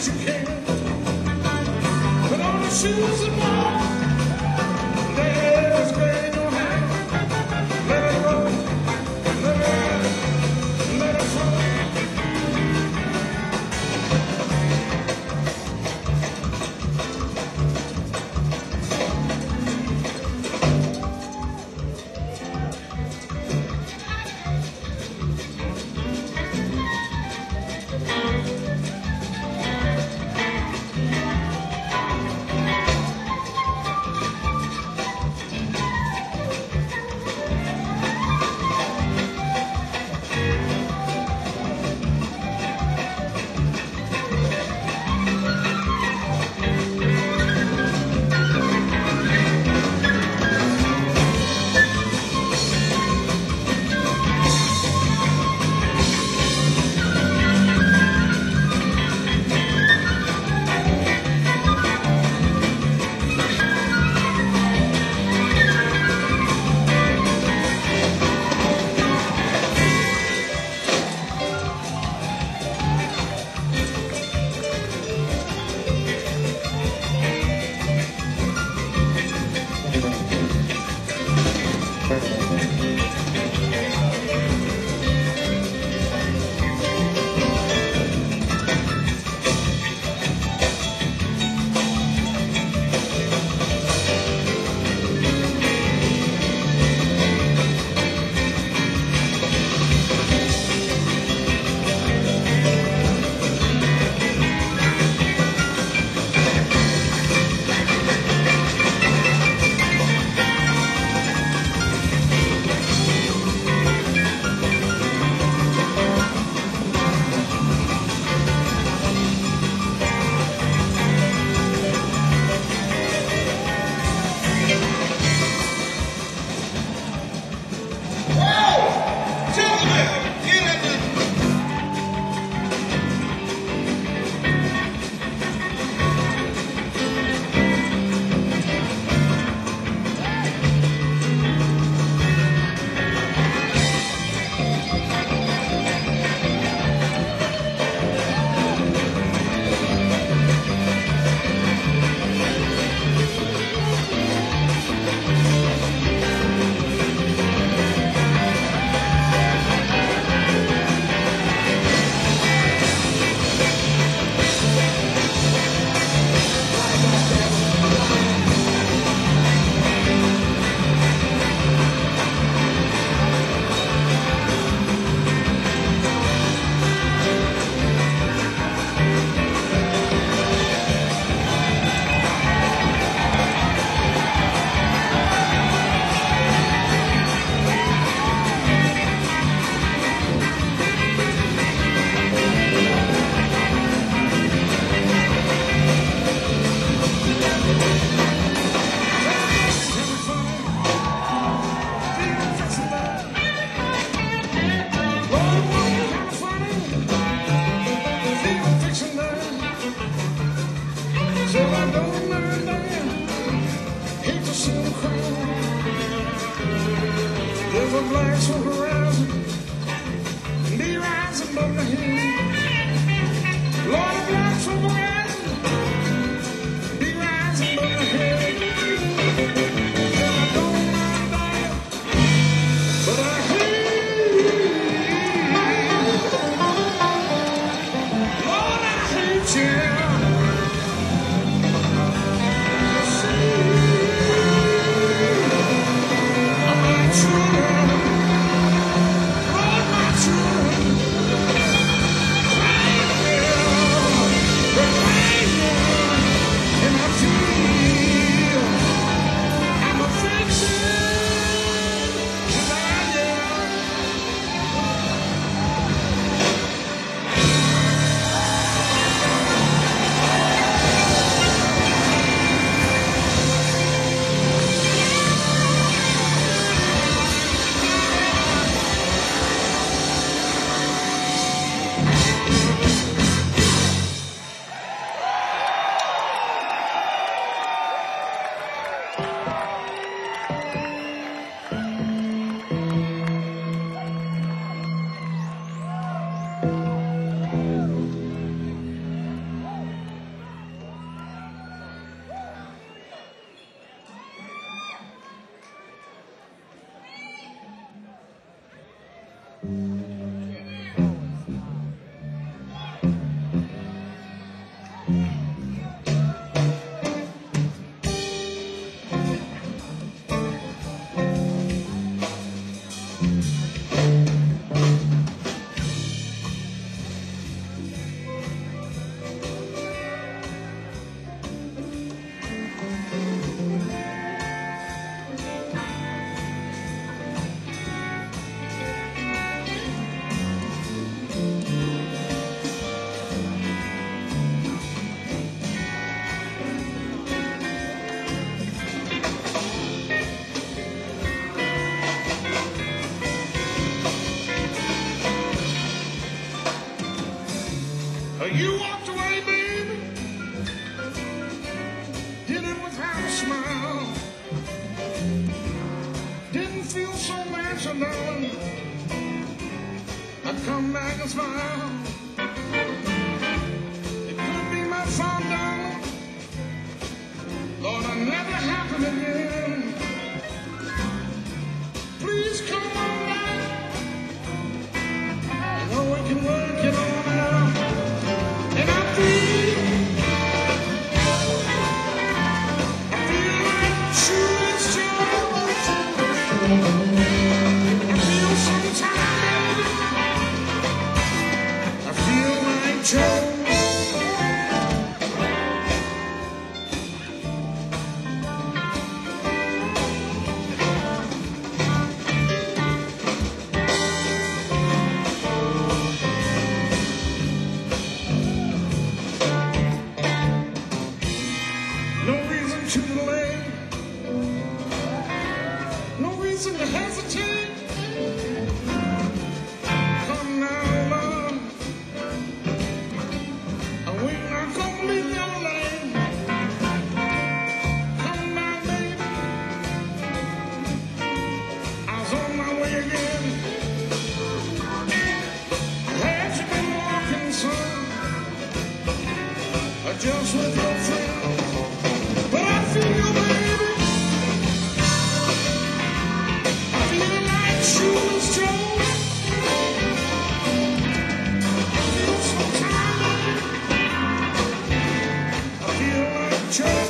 as you can. Put on the shoes and walk. The hair is gray in your hand. Let it roll, let it ride, let it flow. you, darling. I'd come back and smile. It could be my fault, darling. Lord, I never happen again. Please come on back. I know we can work it on out. And I feel, I feel like shooting stars. I feel sometimes, I feel like Joe. No reason to delay, no reason to hesitate. Come now, love, and we're not gonna leave you alone. Come now, baby, I was on my way again. Had you been walking, son, or just with your friend? But I feel, baby, I feel like shooting stars. I feel sometimes, I feel like Joe.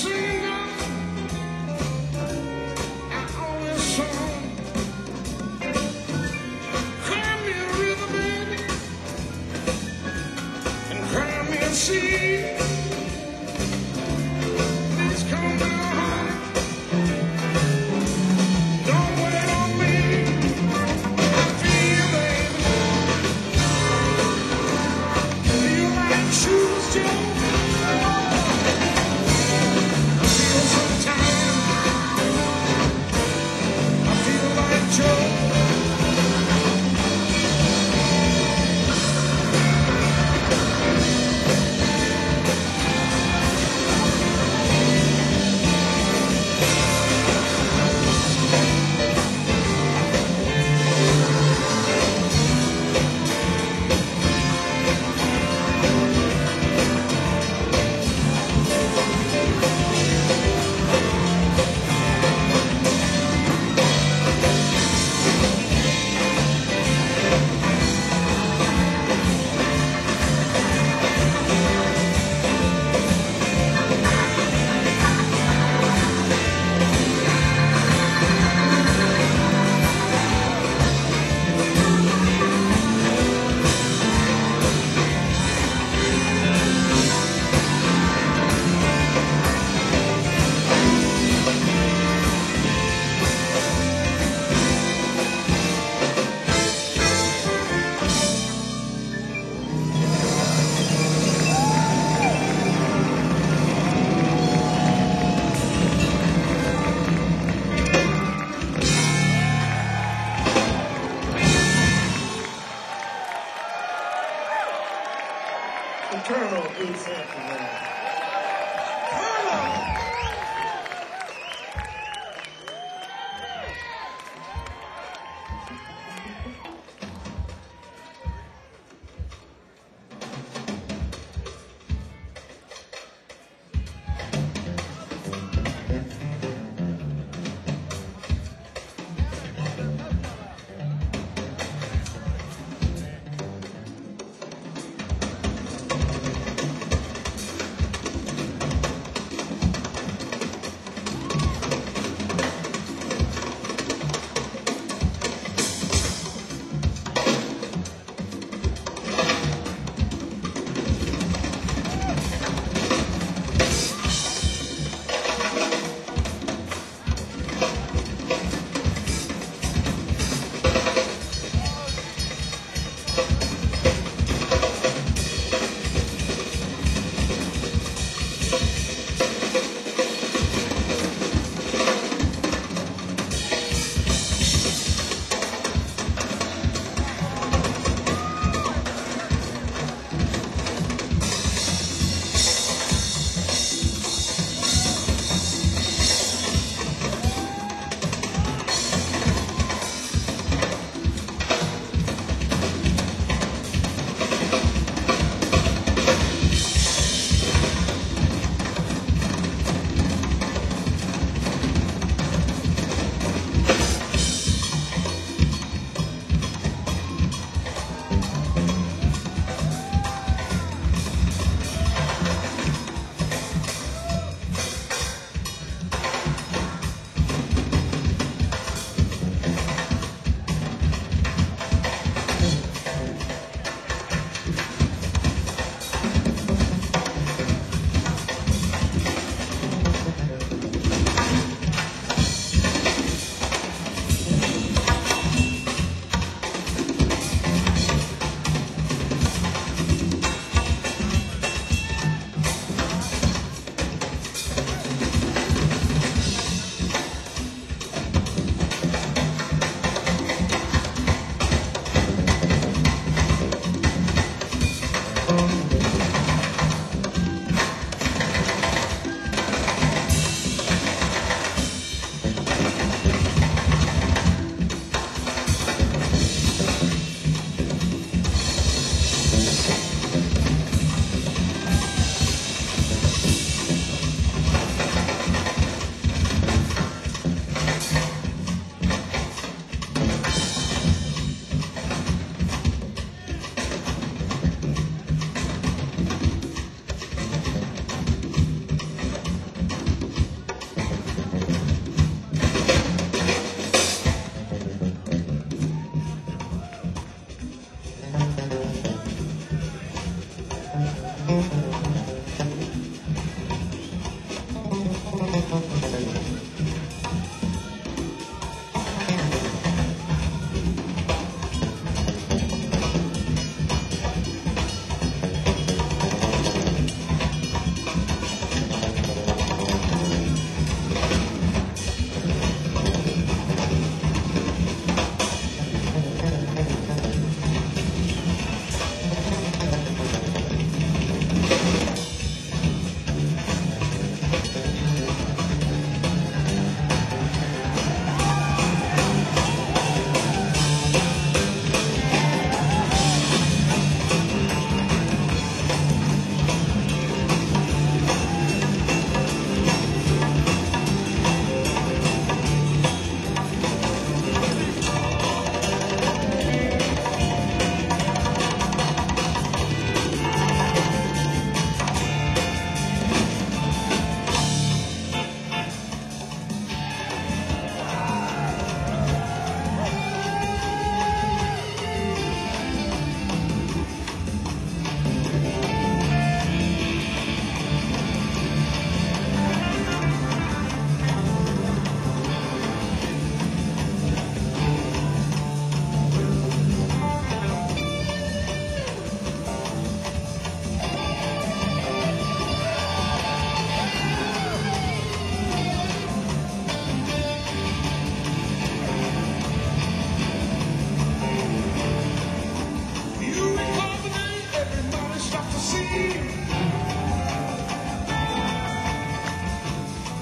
singing now. I always sung. Cry me a river, baby, and cry me a sea. Please come down home. Don't wait on me. I feel, baby, feel like shoes, Joe. I feel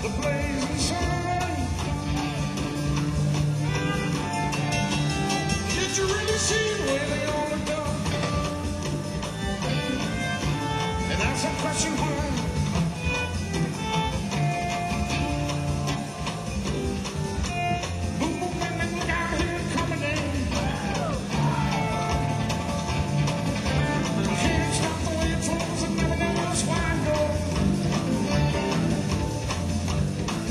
the blazing sun. Did you really see the way they all are done? And that's a question why. Boom, boom, bang, bang, look out here, coming in. Can't stop the way it flows and never know where it's wide go.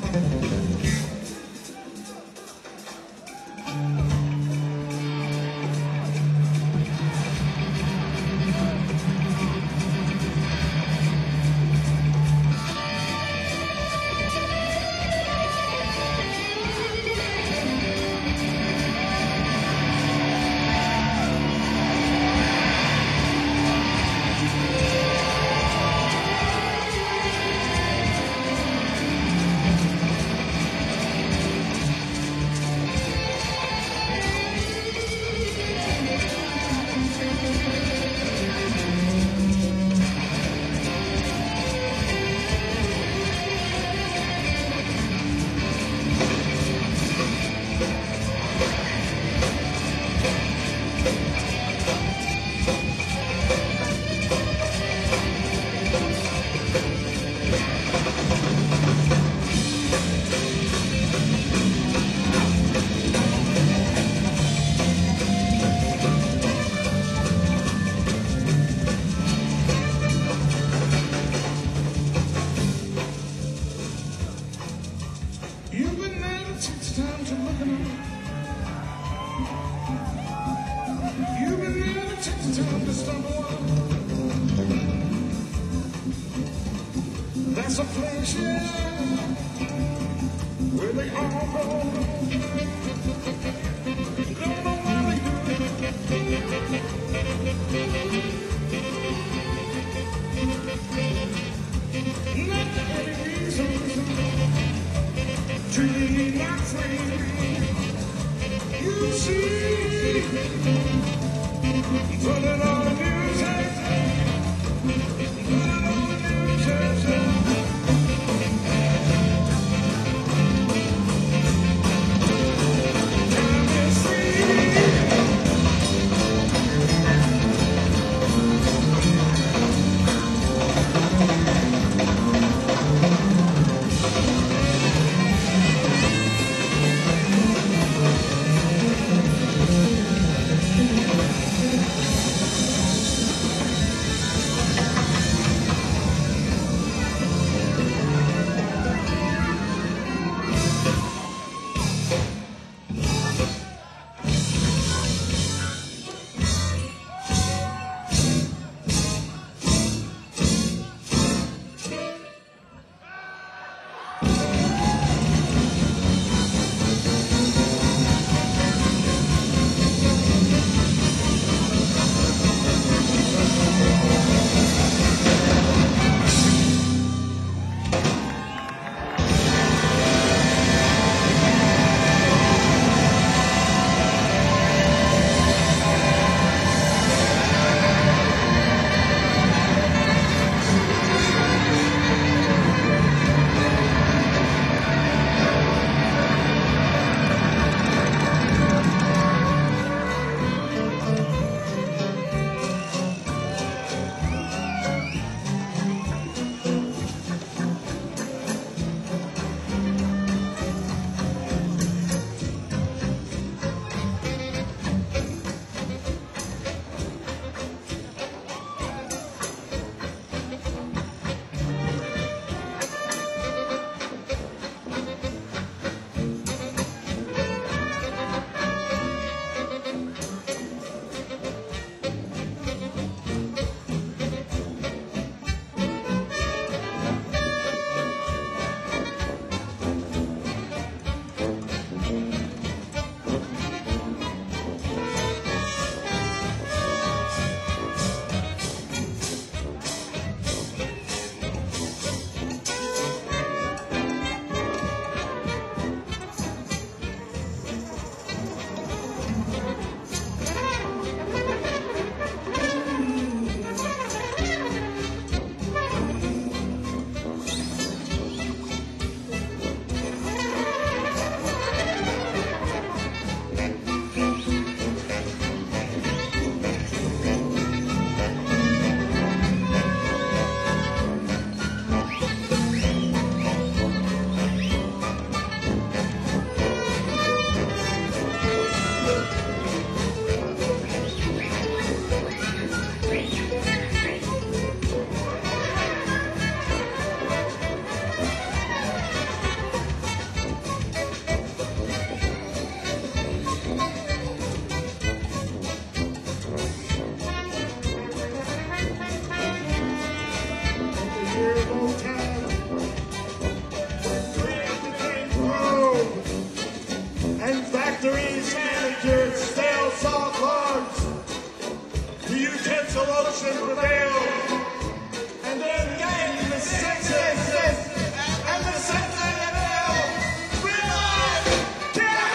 You've been there to take the time to look at me. You've been there to take the time to stop a while. That's a place, yeah, where they all go. Don't know why they do it. Not any reason. Treat me like friend. You see, put it on the music, put it on the music. Time is free. till ocean prevails. And then gain the senses, and the senses will realize, damn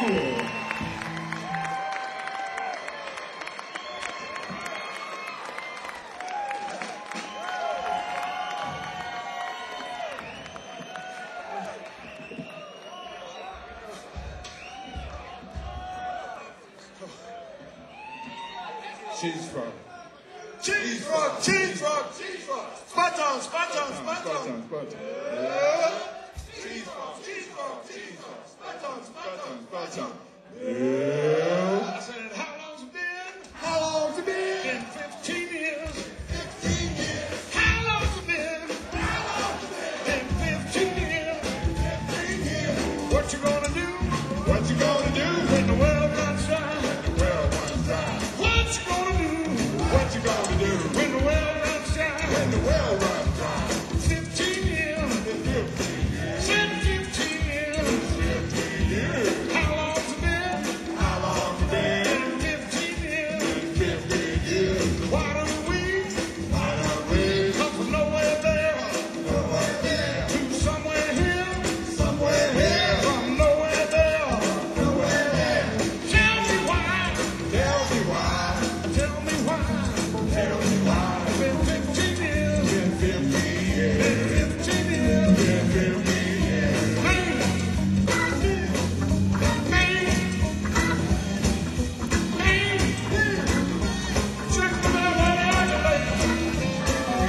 you. Cheese frog. Cheese frog, cheese frog, cheese frog. Spot on, spot on, spot on. Spartan, Spartan. Cheese frog, cheese frog, cheese frog. Spot on, spot on, spot on. I said, how long's it been? How long's it been? Been fifteen years. fifteen years. How long's it been? How long's it been? Been fifteen years. fifteen years. What you gonna do What you gonna do when the well runs dry? when the well runs dry? What you gonna do What you gonna do when the well runs dry? when the well runs dry? Fifteen years. Said fifteen years. fifteen years. How long's it been? How long's it been? Been fifteen years. fifteen years. Why don't we Why don't we come from nowhere there nowhere there? to somewhere here? Somewhere here. From nowhere there. Nowhere there. Tell me why. Tell me why. Tell me why. Tell me why. Been fifteen years. Been fifteen years. Been fifteen years. Been fifteen years. Man. Man. Man. Check them out while they're aggravated.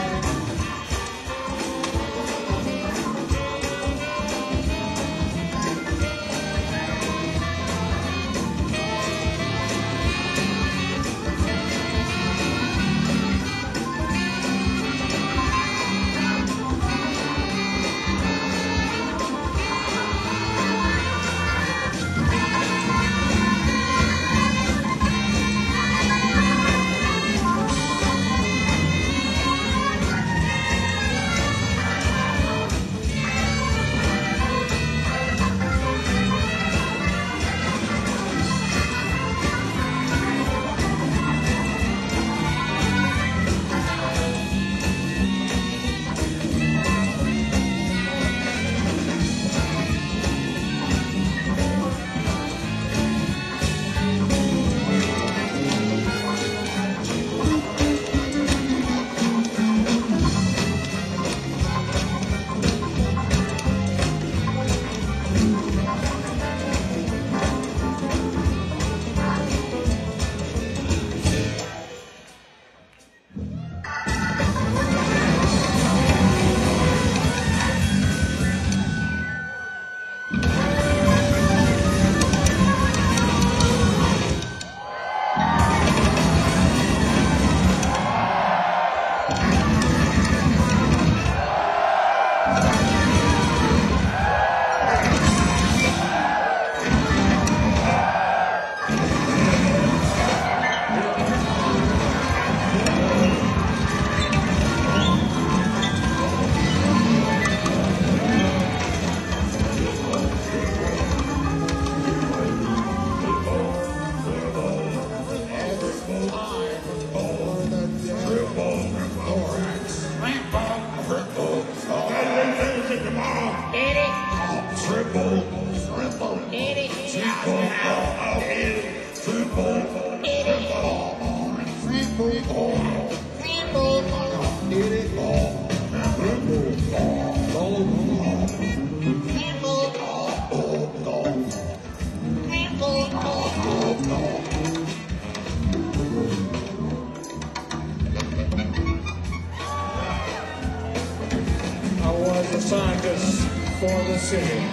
I was a scientist for the city.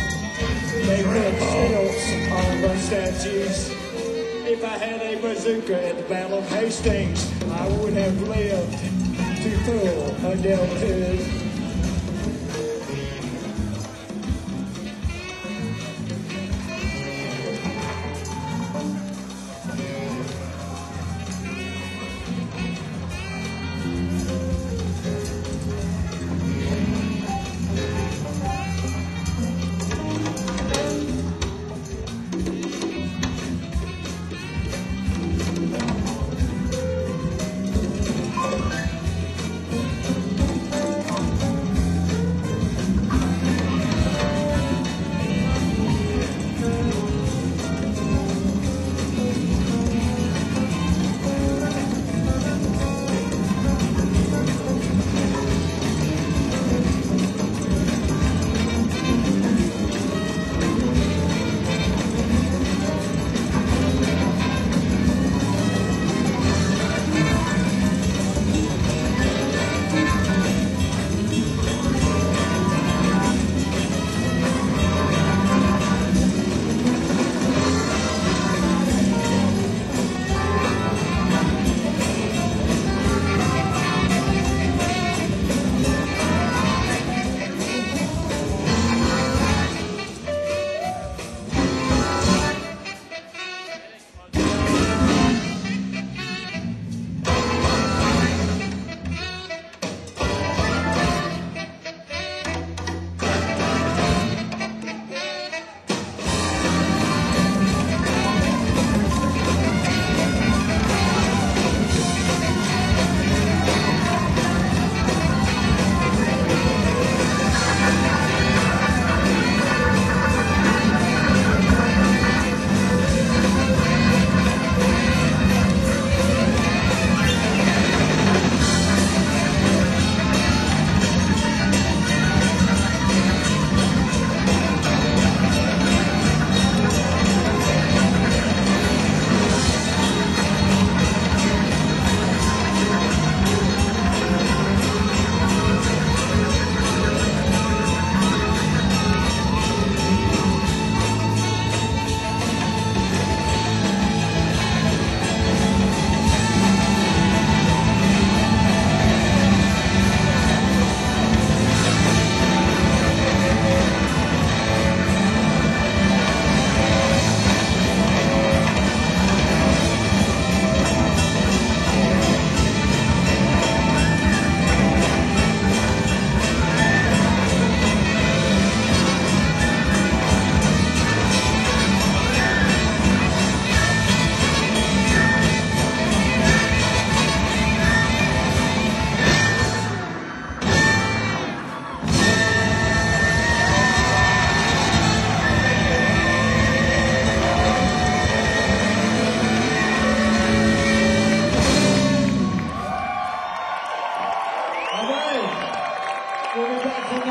They put seals on the statues. If I had a bazooka at the Battle of Hastings, I would have lived to fool adulthood.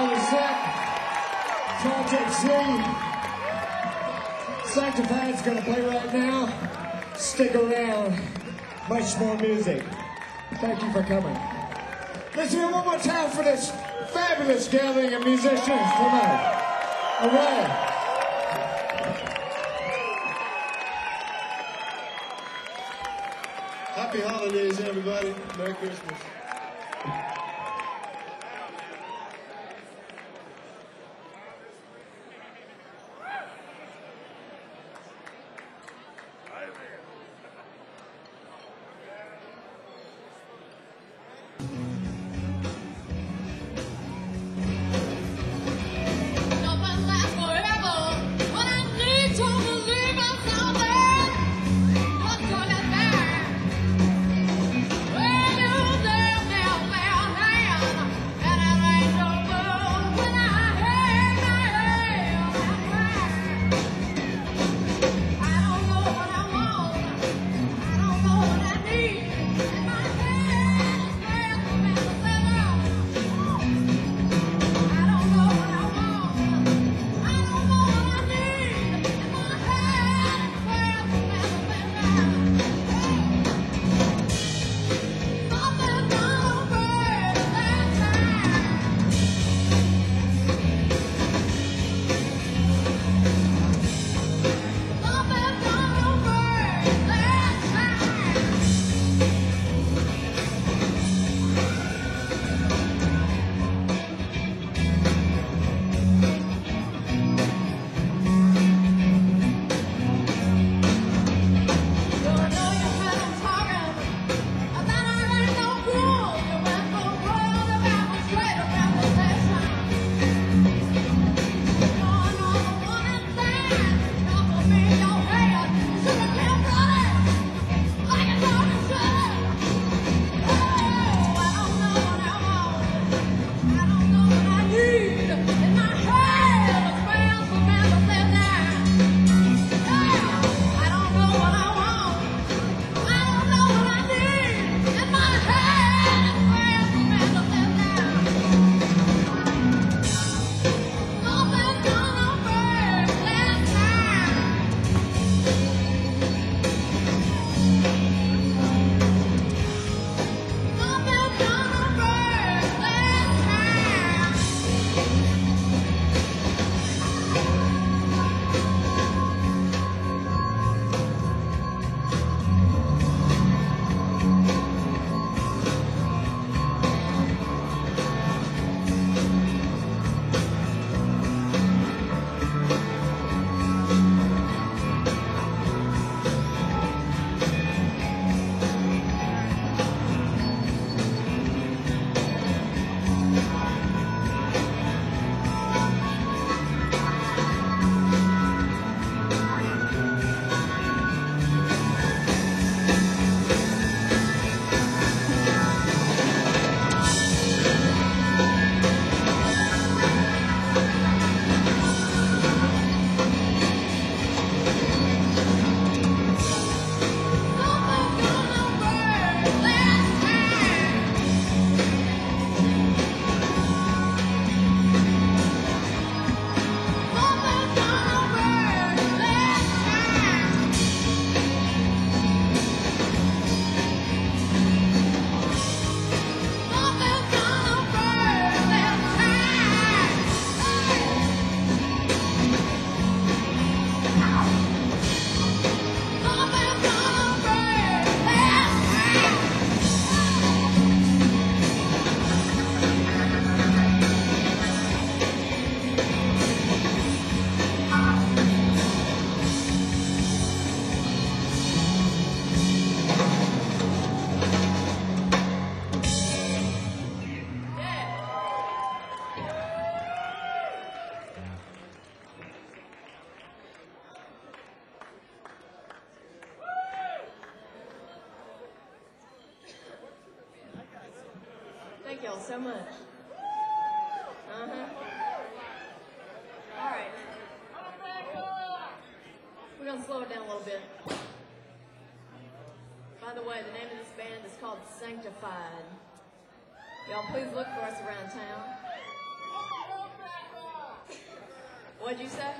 another set. Project Z. Sanctified's gonna play right now. Stick around. Much more music. Thank you for coming. Let's hear it one more time for this fabulous gathering of musicians tonight. All right. Happy holidays, everybody. Merry Christmas. Thank y'all so much. Uh-huh. All right. We're going to slow it down a little bit. By the way, the name of this band is called Sanctified. Y'all please look for us around town. What'd you say?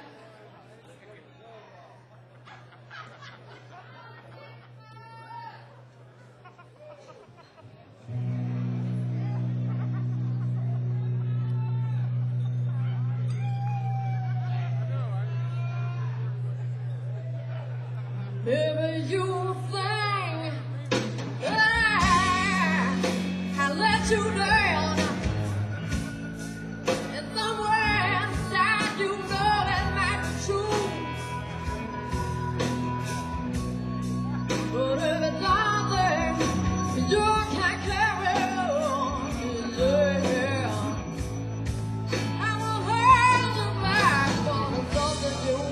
Maybe you think that I let you down, and somewhere inside you know that might be true. But if it's out there, you can't carry on. Yeah. I will hold you back for the something you.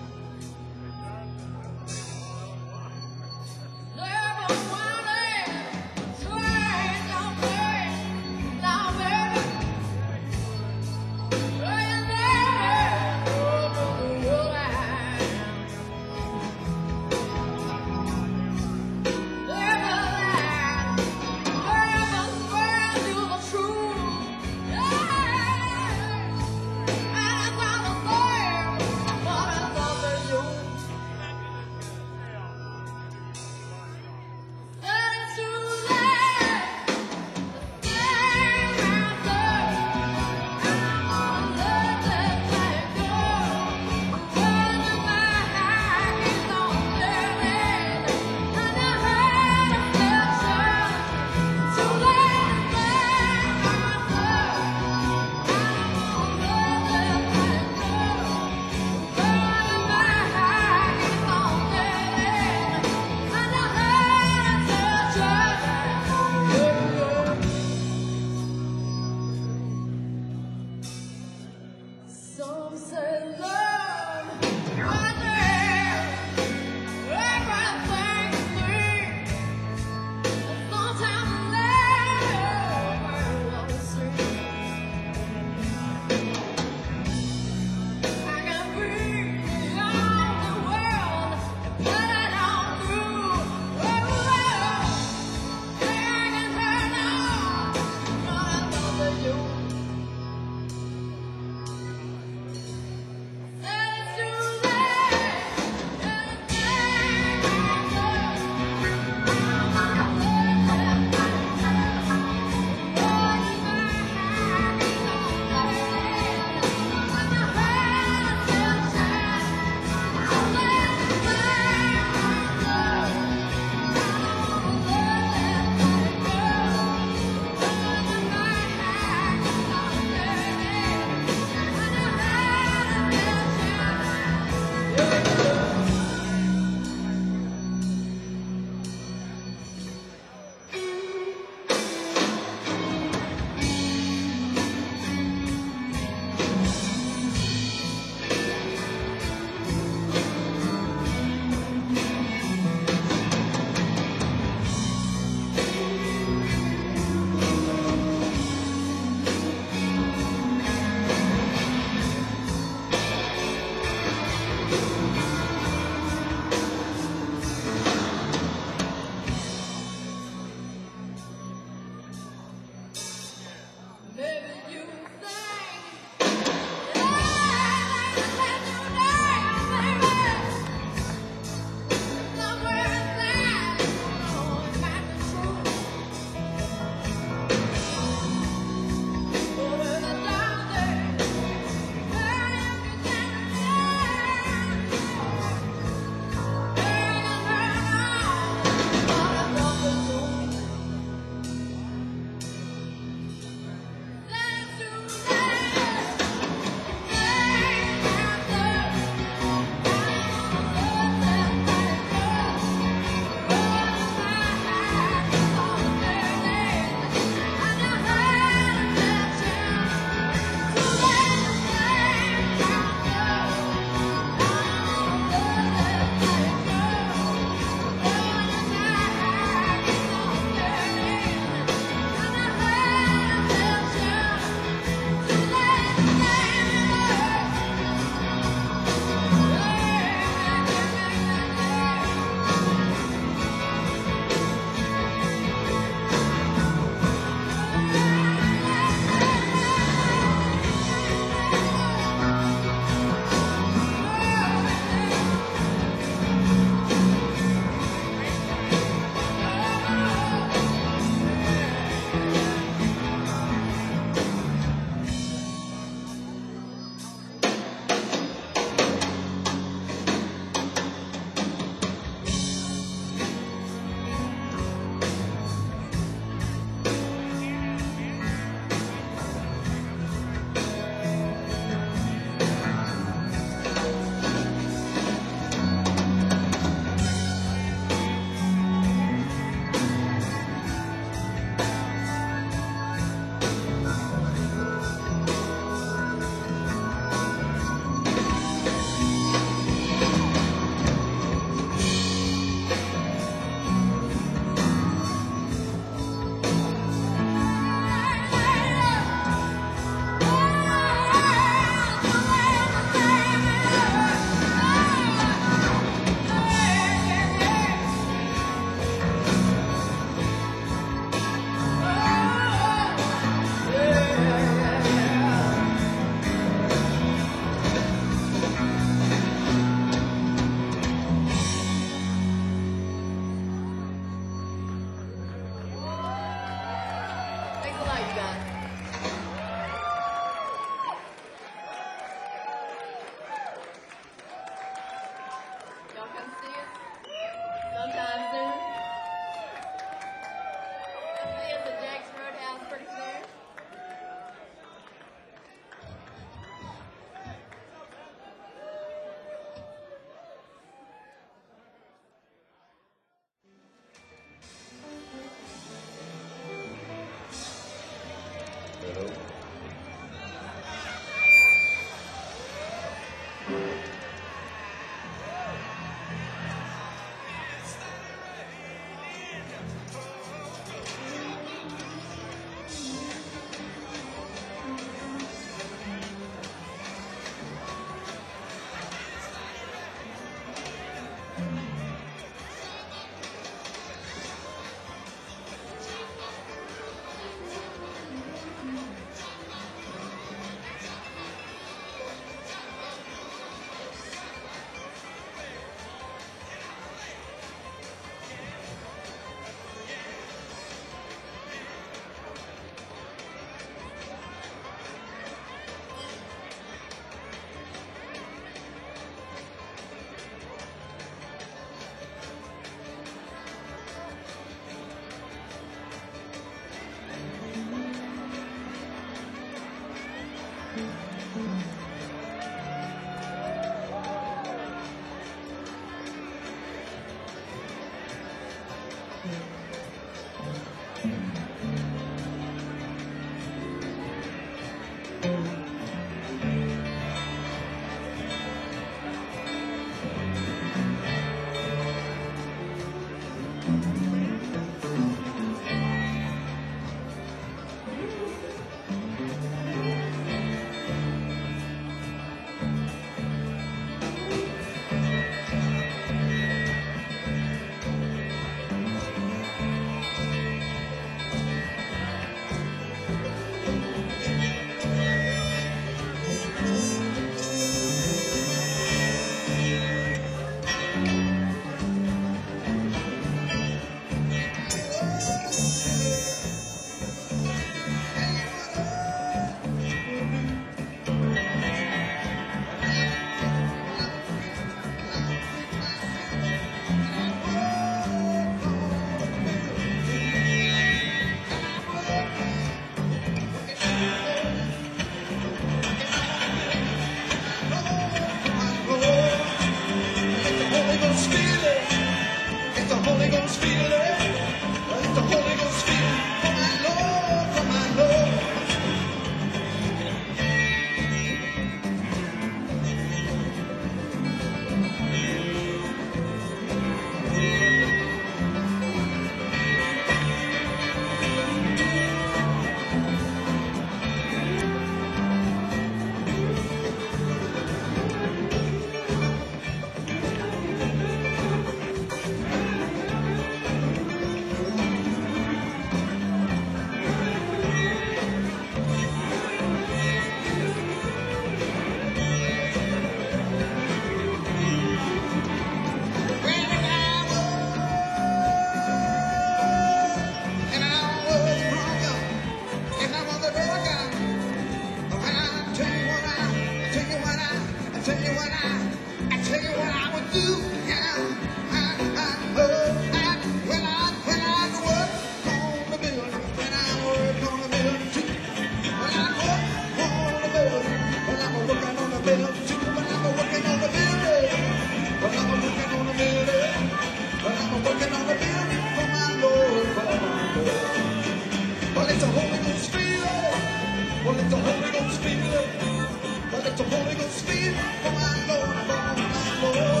bells too when I'm working on the building. When I'm working on the building. When I'm working on the building for my Lord, for my Lord. Well, it's a Holy Ghost feeling. Well, it's a Holy Ghost feeling. Well, it's a Holy Ghost feeling for my Lord, for my Lord.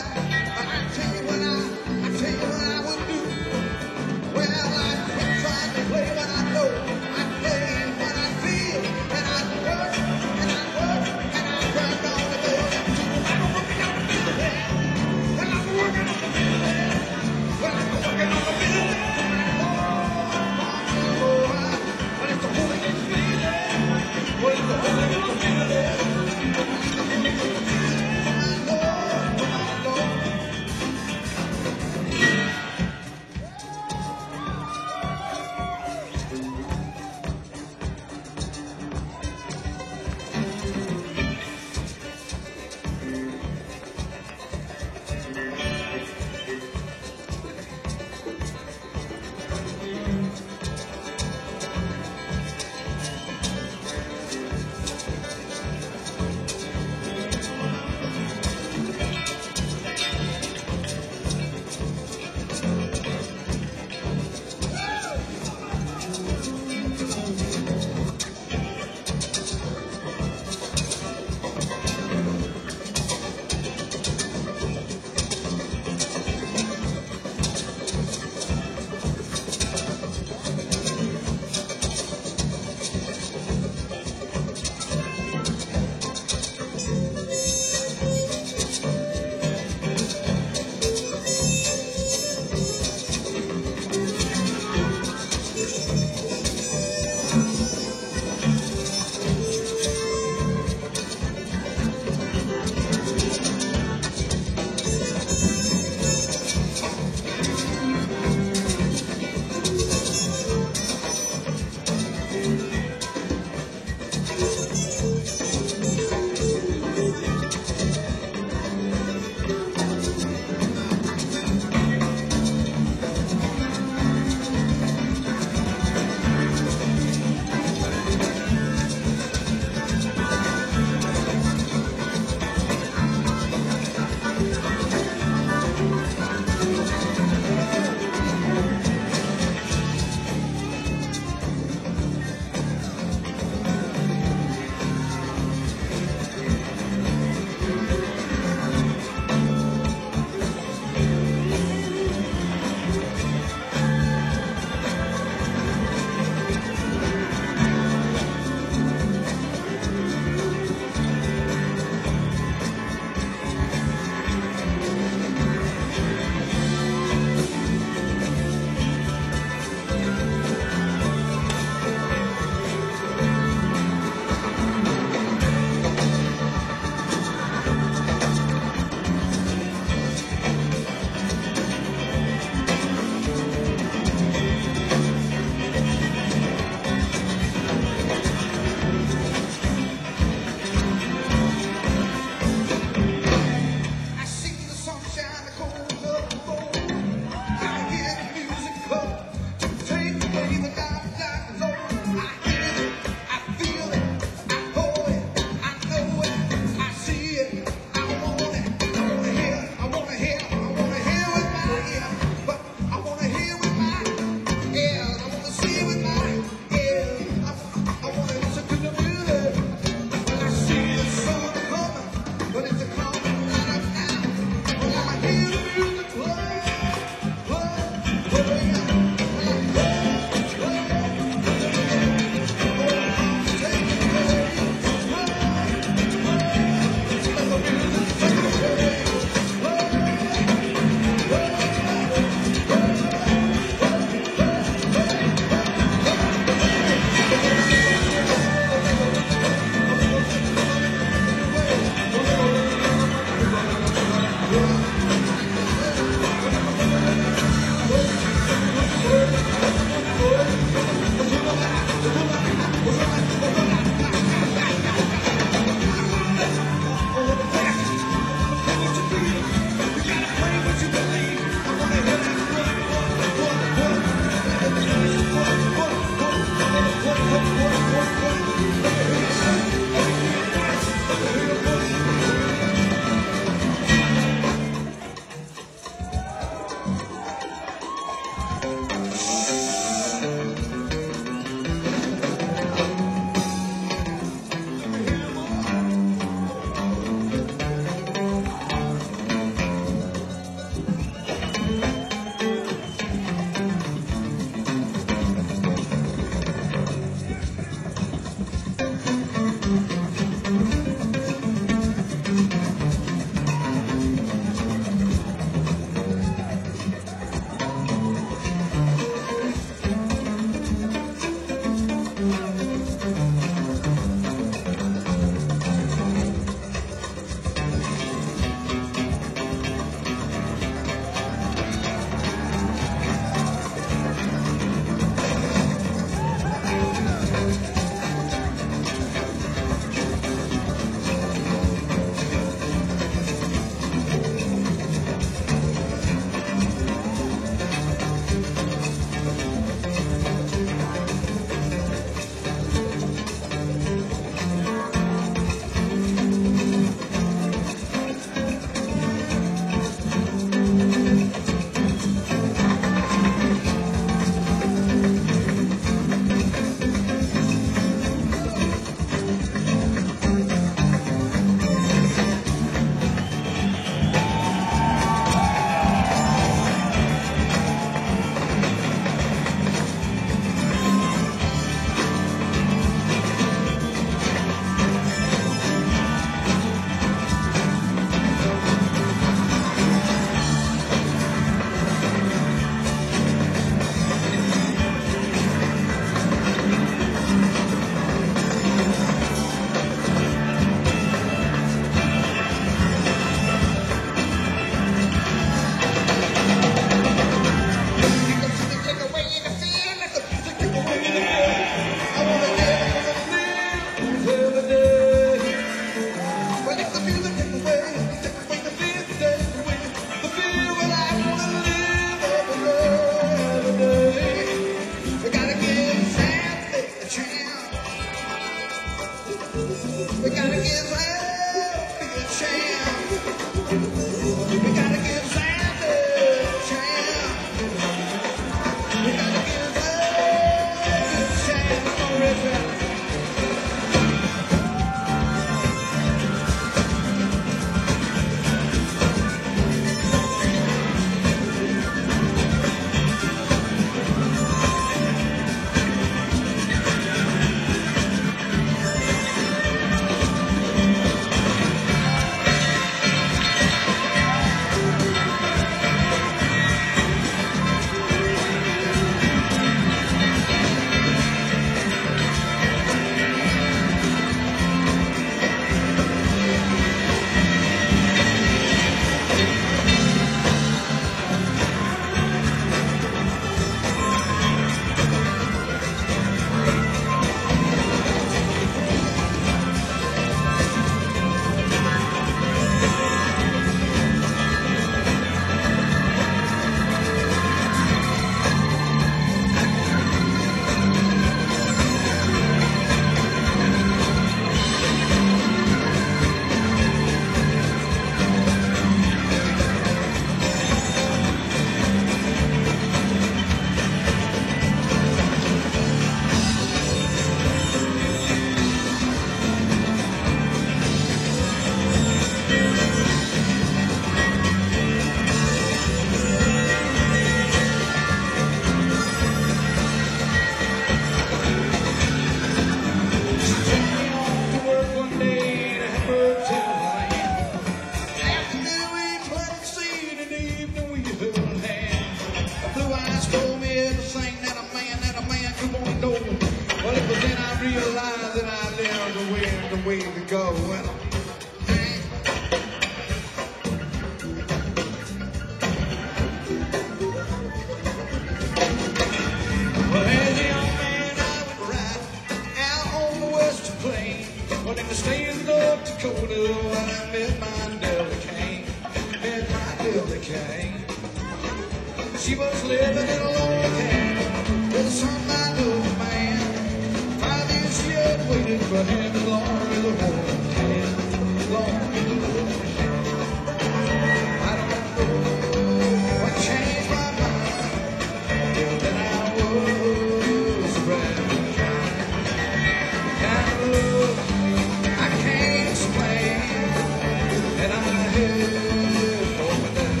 living in a lonely cabin with a sun-minded man. Five years she had waited for him as long as the world can, as long as the world can. I don't know what changed my mind, that I was rather the kind of love I can't explain, and I had for my dad.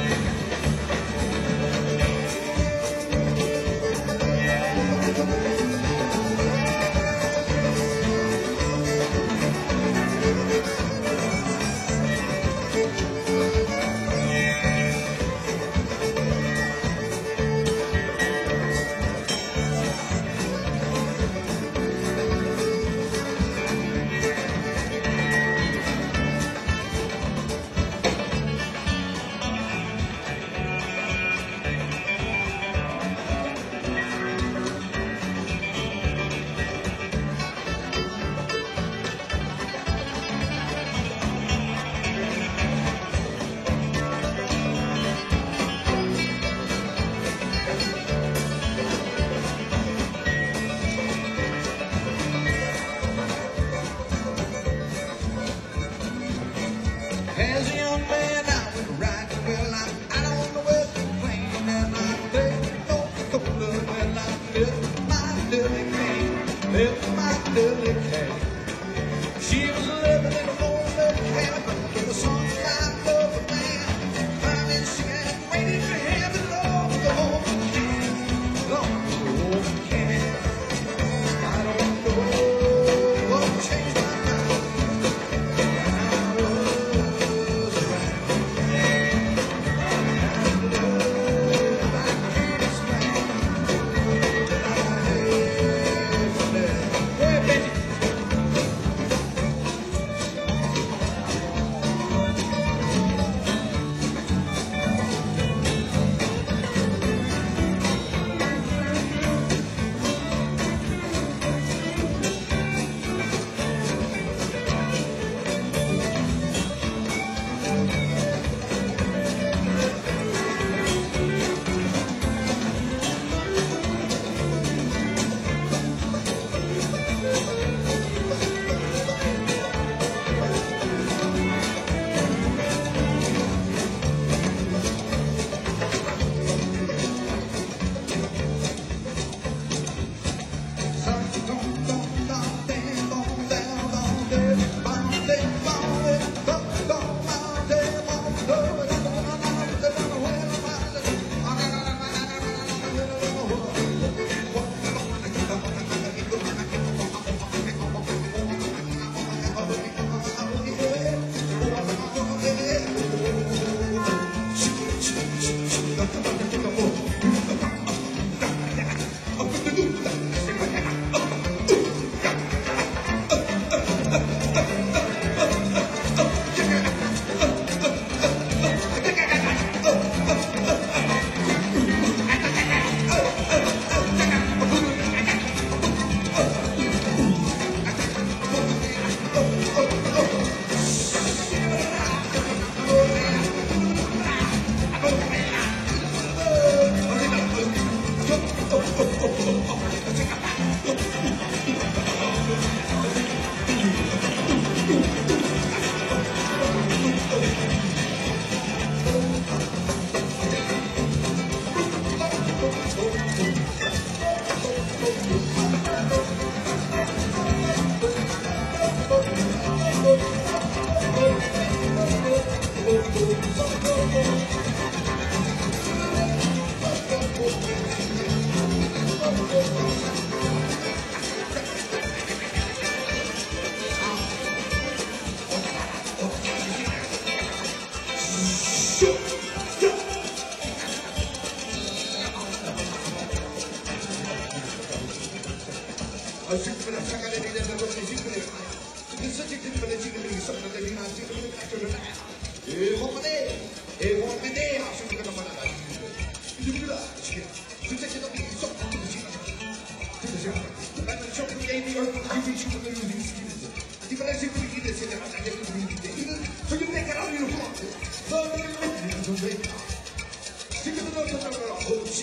As a young man, I was riding well. I'm out on the western plain, and I played Coca-Cola when I left my Lily Kane, left my Lily Kane. She was living in a old little cabin with a song I love a man. Finally, she had waited for him as long as the home can, long as the home can. I don't know what changed my mind. So you make it out, you know,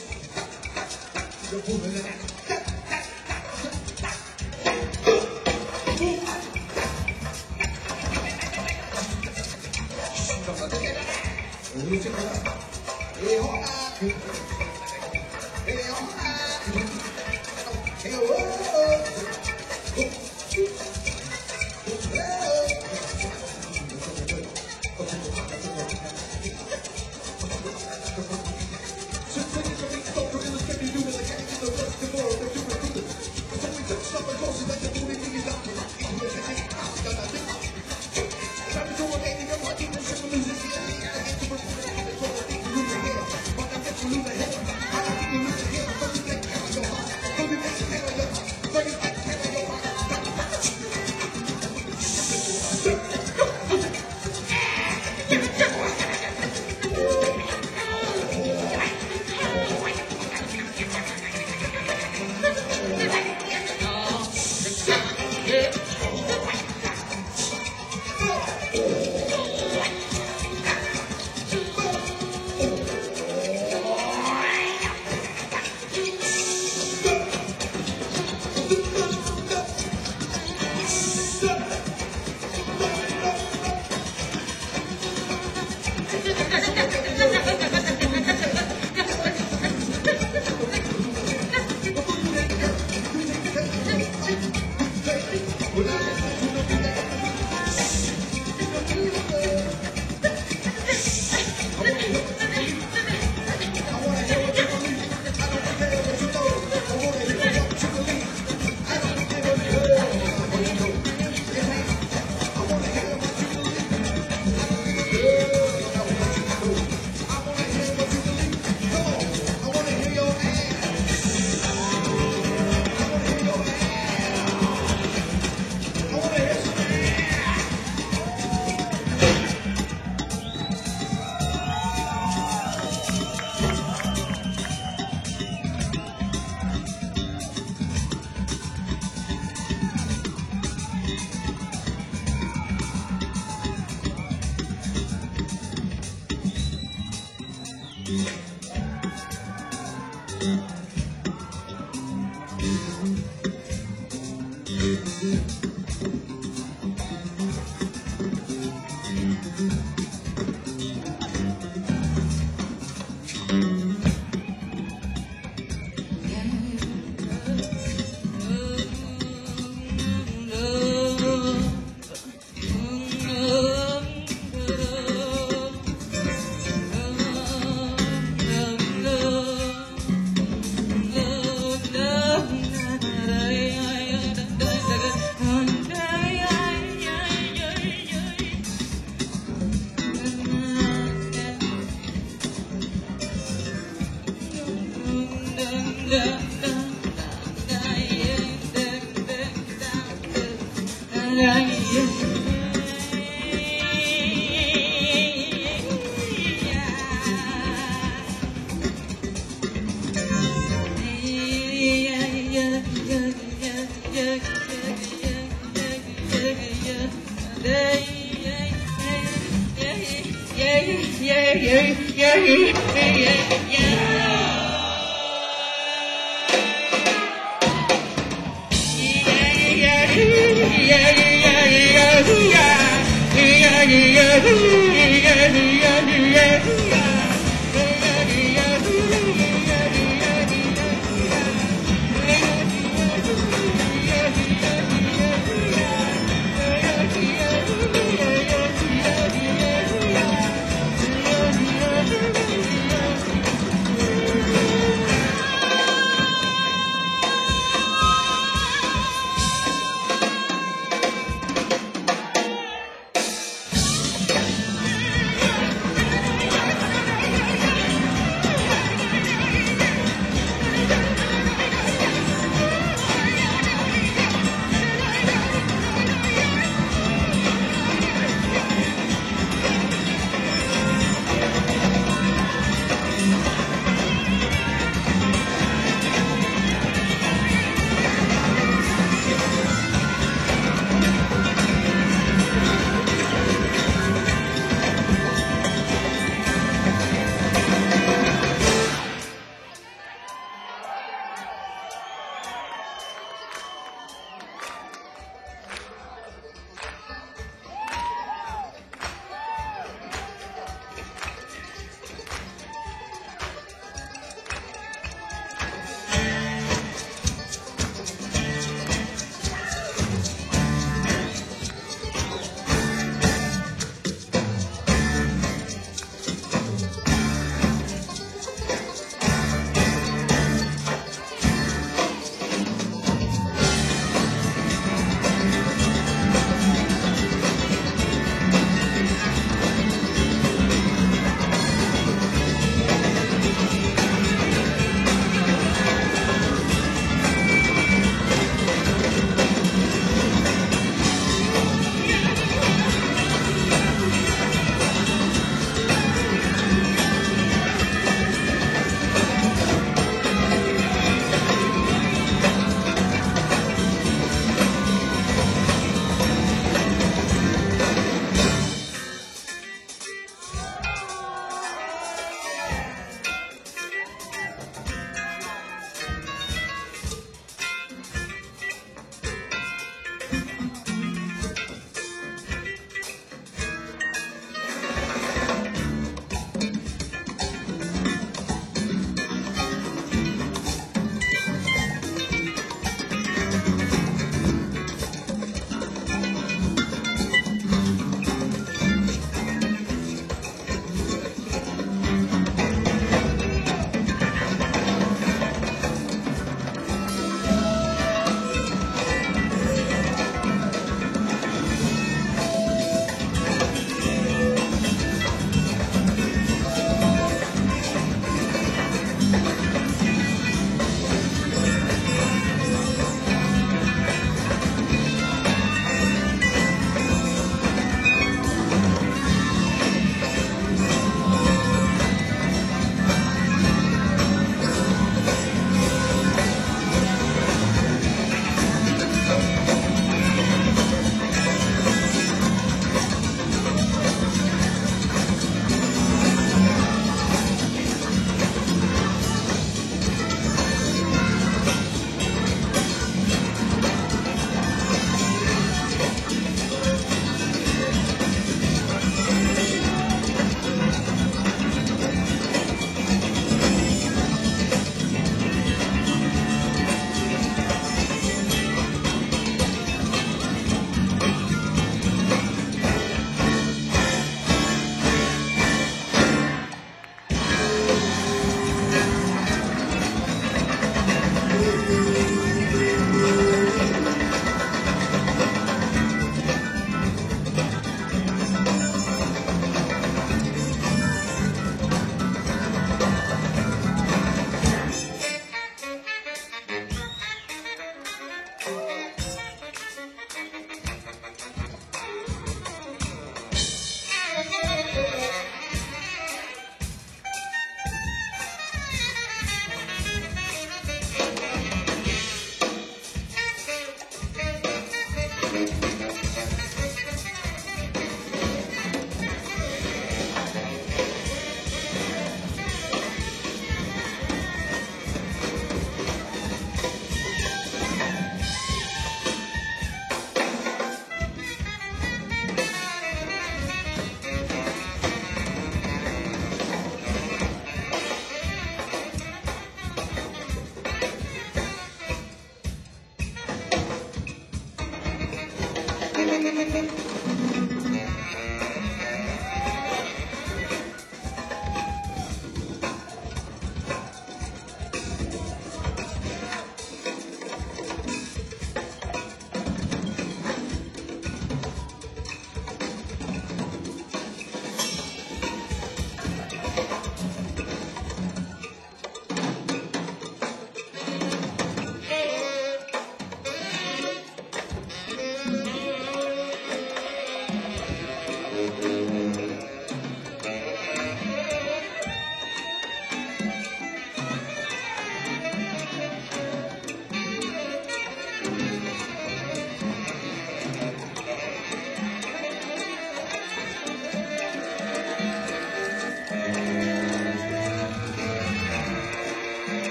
Yeah.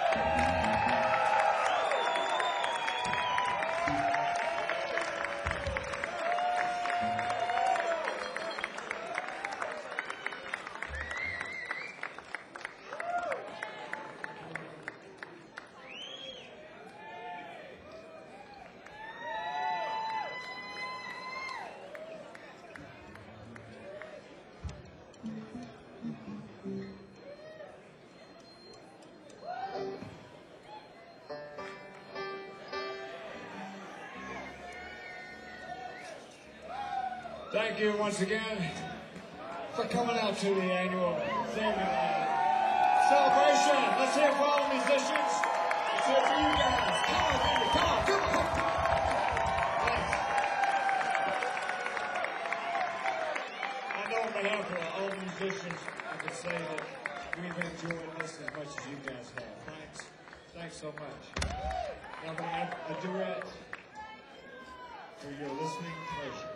Thank you once again for coming out to the annual thing, uh, celebration. Let's hear for all the musicians. Let's hear for you guys. Come on, baby, come on, come on. Thanks. I know on behalf of all the musicians, I can say that we've enjoyed this as much as you guys have. Thanks. Thanks so much. Now I'm going to add a duet for your listening pleasure.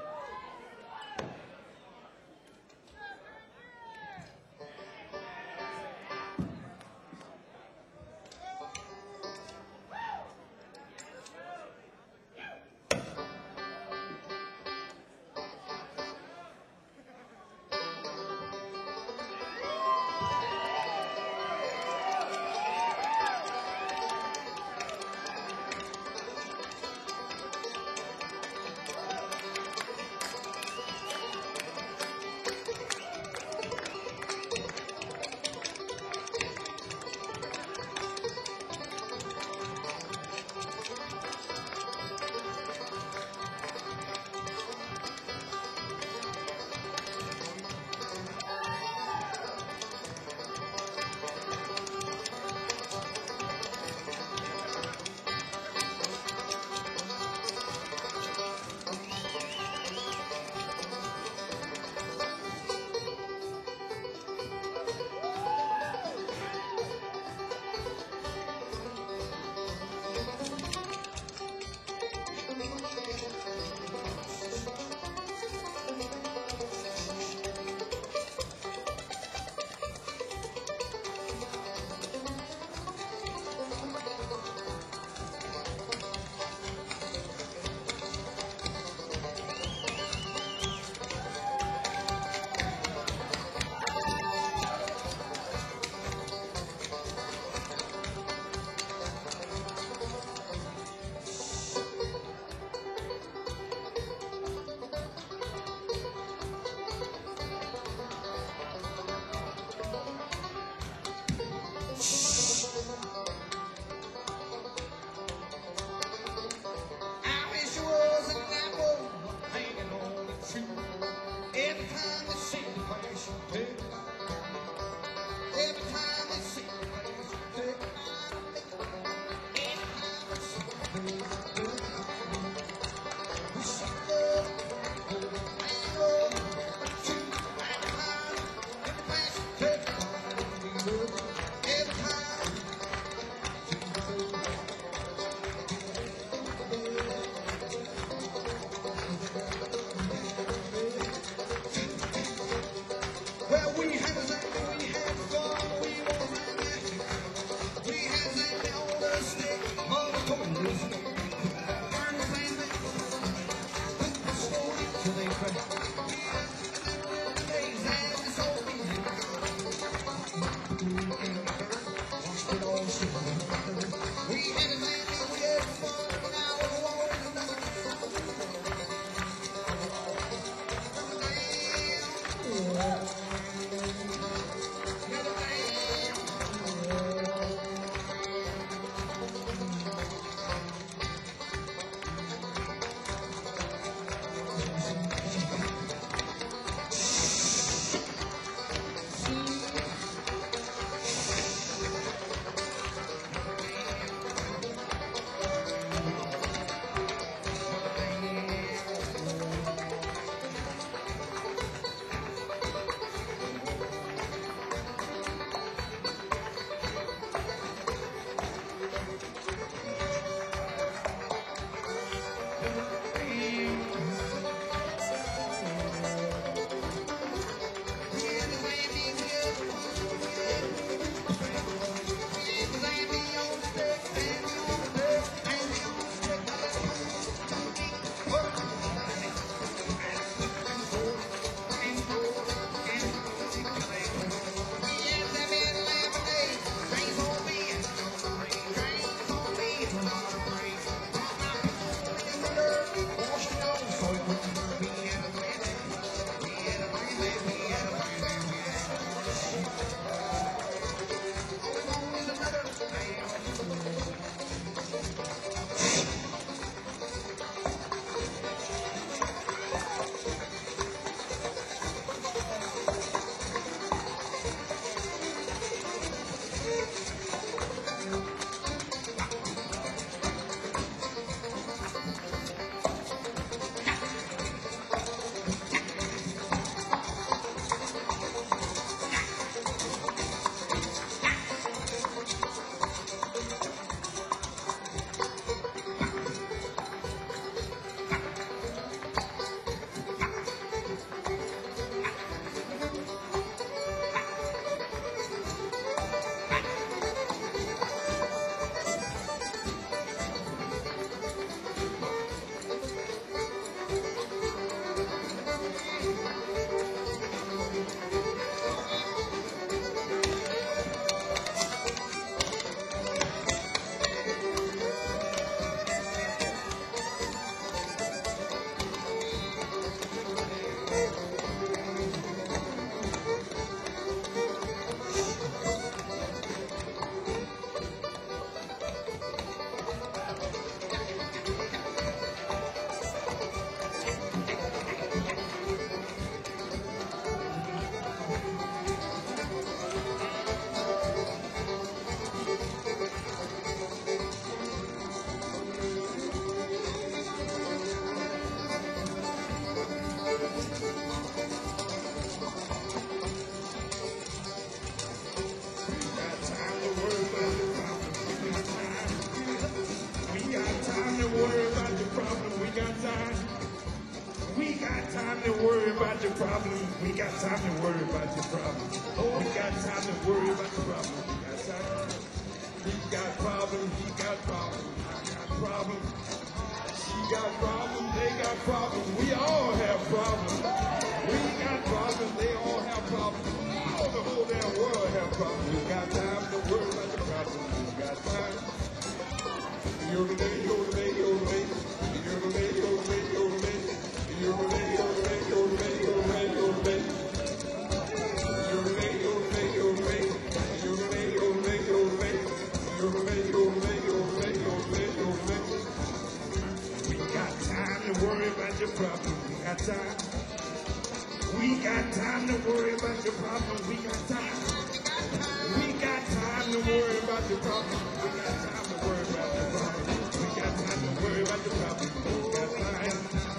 problems. We got time to worry about your problems. We got time to worry about your problems. We got time. We got problems. We got problems. I got problems. She got problems. They got problems. We all have problems. We got problems. They all have problems. All the whole damn world have problems. We got time to worry about your problems. We got time. Yodelay, yodelay, yodelay. Yodelay, yodelay, yodelay. Yodelay, yodelay, yodelay, yodelay, yodelay. Yodelay, yodelay, yodelay. Yodelay, yodelay, yodelay. Yodelay, yodelay, yodelay, yodelay, yodelay. We got time to worry about your problems. We got time. We got time to worry about your problems. We got time. We got time to worry about your problems. We got time to worry about your problems. We got time to worry about your problems. We got time.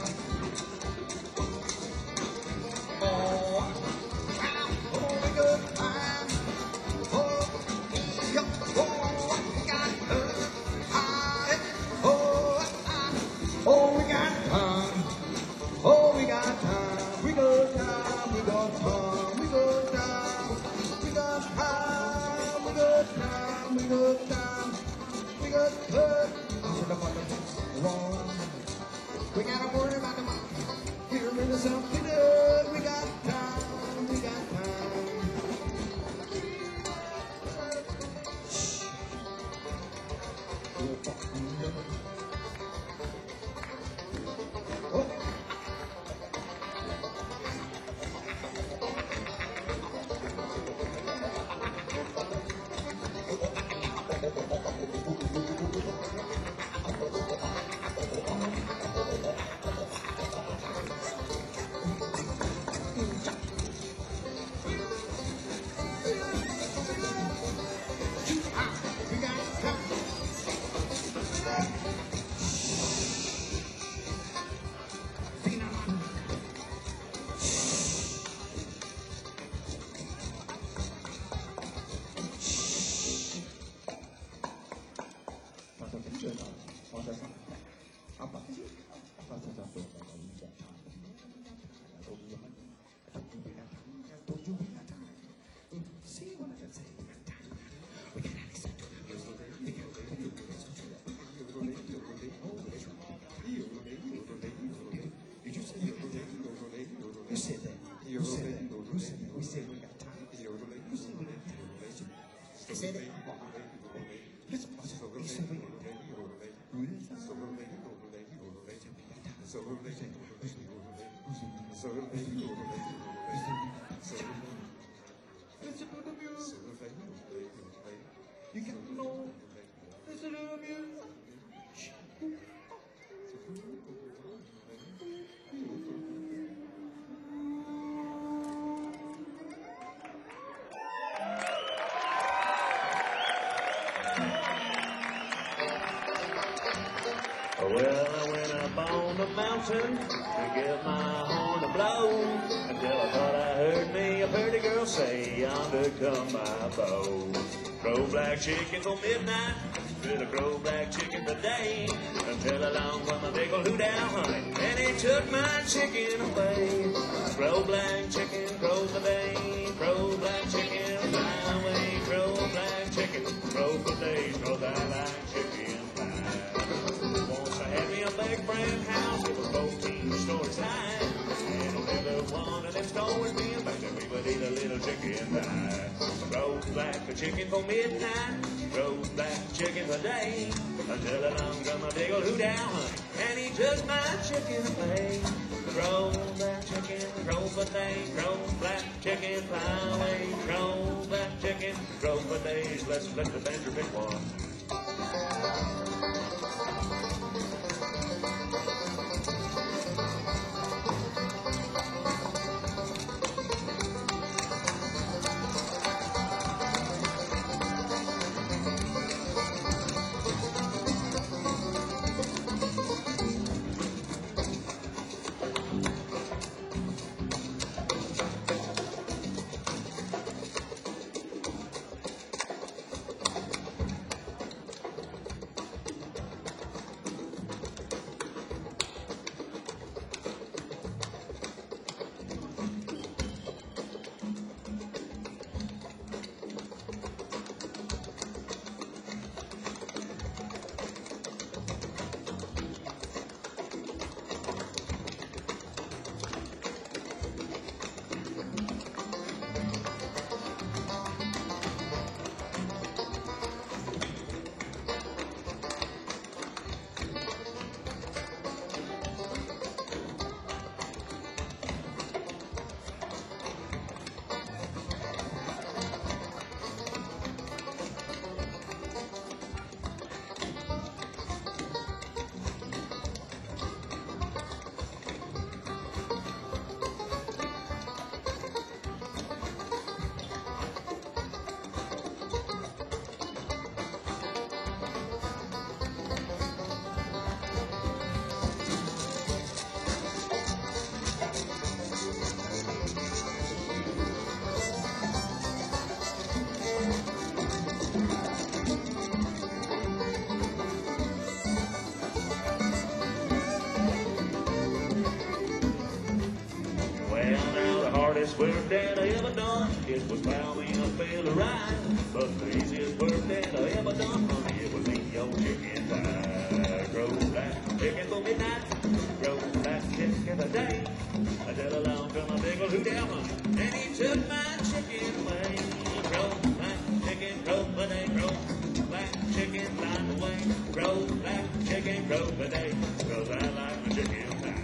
Oh, oh, we got time. Oh, yeah, oh, we got time. Oh, oh, we got time. Oh, we got time. We got time. We got time. We got time. We got time. We got time. We got time. We got time. Wrong. We gotta worry about the money. We're in something good. We got time. We got time. Oh. We got time. Who said that? Who said that? Who said that? We said we got time. Who said we got time? They said it. Listen, he said we got Listen to the music. You got no. Listen to the music. Well, I went up on the mountain to get my horn to blow until I thought I heard me a pretty girl say, yonder come my beau. Crow black chicken till midnight, with a crow black chicken today, until along come a big old hoot owl honey, and he took my chicken away. Crow black chicken, crow for day, crow black chicken, fly away, crow black chicken, crow for days, crow black chicken, fly. Once I had me a big brand house, it was fourteen stories high, and on every one of them stories, me and baby, we would eat a little chicken pie. Roast black a chicken for midnight, roast black chicken for day, until along come a big old hoot owl honey, and he took my chicken away. Crow black chicken, crow for day, crow black chicken, fly away, crow black chicken, crow for days. Let's let the banjo pick one. that I ever done, it was plow me a field of ride. But the easiest work that I ever done, honey, it was eat your chicken pie. Grow black chicken for midnight, grow black chicken a day. I did along from a big old hoot down, and he took my chicken away. Grow black chicken, grow a day, grow black chicken find a way. Grow black chicken, grow a day, 'cause I like my chicken pie.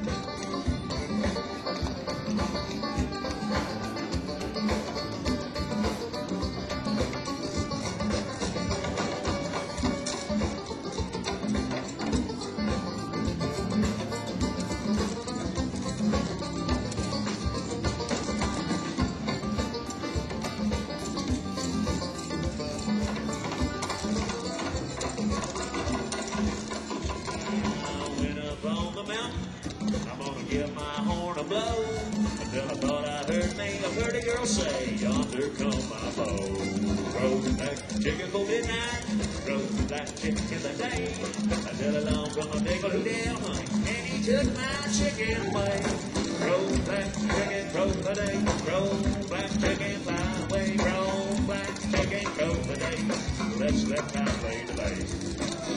I'm gonna give my horn a blow until I thought I heard me a pretty girl say, yonder come my foe. Roast black chicken for midnight, roast black chicken the day. Until along come a big old down honey, and he took my chicken away. Roast black chicken, roast the day, roast black chicken fly away. Roast black chicken, roast the day. Let's let time play the bass.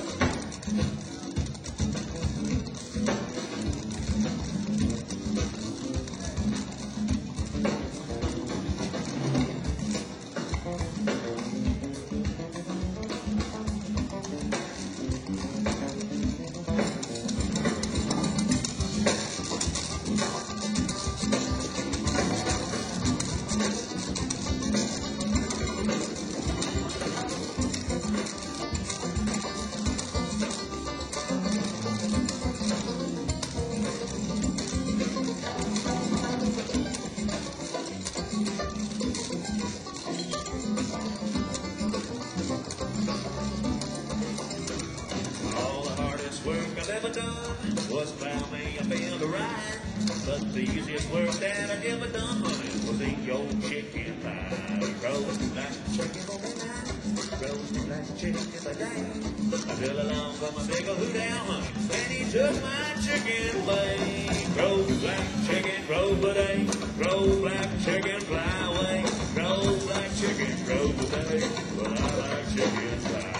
Was plow me a field of ride, but the easiest work that I ever done, honey, was eat your chicken pie. Roast black chicken for midnight, roast black chicken by day. Until along come a big old hoot down, honey, and he took my chicken away. Roast black chicken, roast a day, roast black chicken fly away. Roast black chicken, roast a day, but I like chicken pie.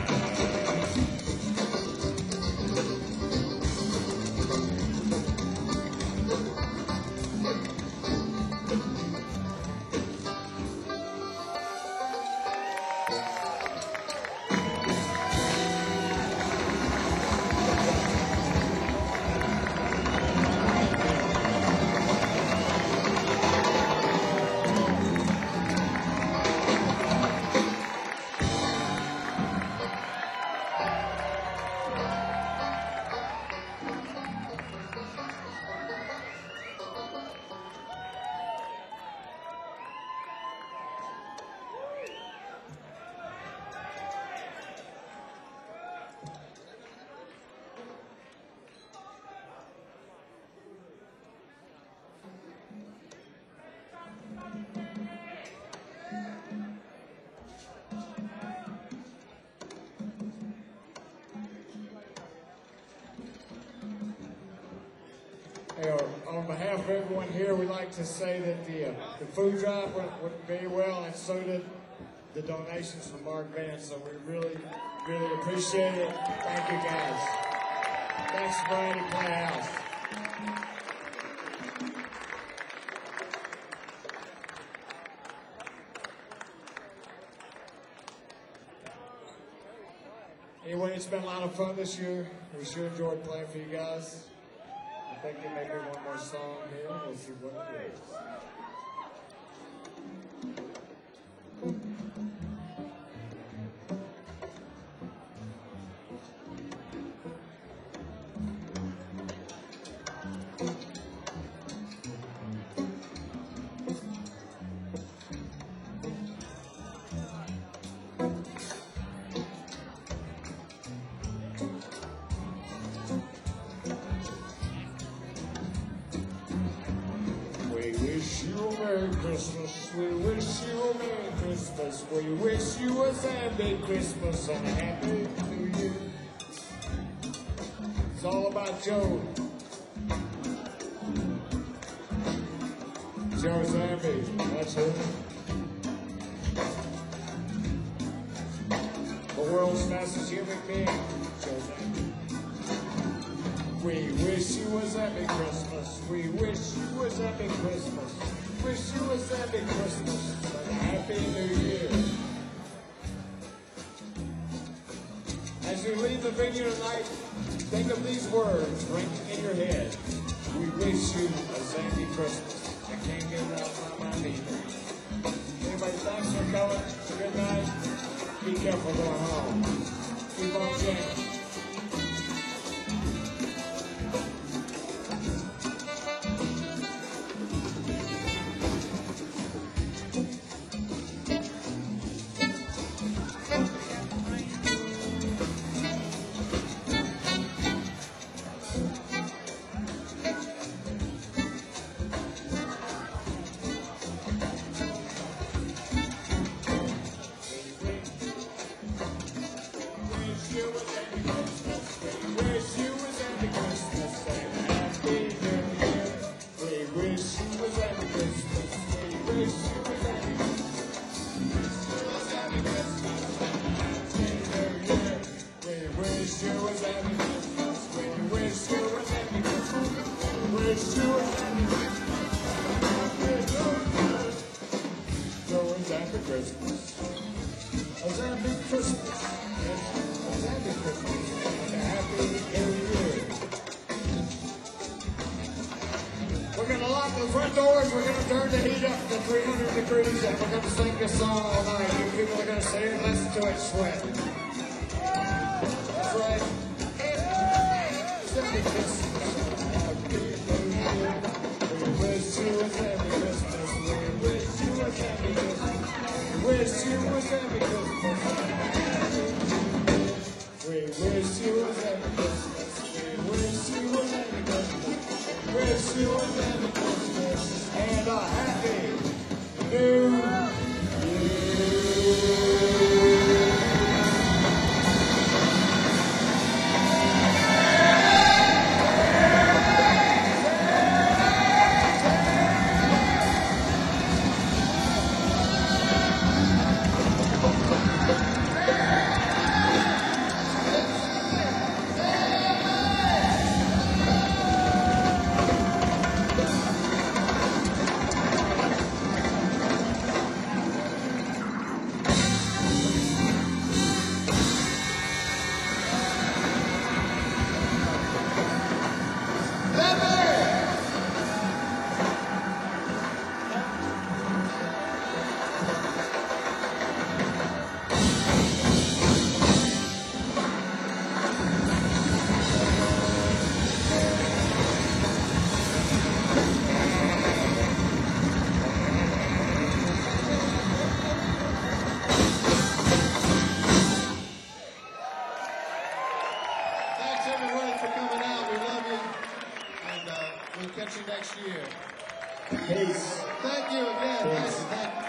Hey, on behalf of everyone here, we'd like to say that the, uh, the food drive went, went very well, and so did the donations from Mark Band. So we really, really appreciate it. Thank you, guys. Thanks, Variety Playhouse. Anyway, it's been a lot of fun this year. We sure enjoyed playing for you guys. I think there may be one more song here. We'll see what it is. Christmas, we wish you a Merry Christmas, we wish you a Happy Christmas and a Happy New Year. It's all about Joe. Joe Zambi, that's it. The world's fastest human being, Joe Zambi. We wish you was happy Christmas. We wish you was happy Christmas. Wish you was happy Christmas and a happy New Year. As you leave the venue tonight, think of these words ringing in your head. We wish you a Zambi Christmas. I can't get it out of my mind either. Anybody, thanks for coming. Good night. Be careful going home. Keep on jamming. Sweat. That's right. Zambi Christmas. We wish you a Zambi Christmas. We wish you a Zambi Christmas. We wish you a Zambi Christmas. We wish you a Zambi Christmas. We wish you a Zambi Christmas. We wish you a Zambi Christmas and a happy New Year. We'll catch you next year. Peace. Thank you again. Peace. Thank you.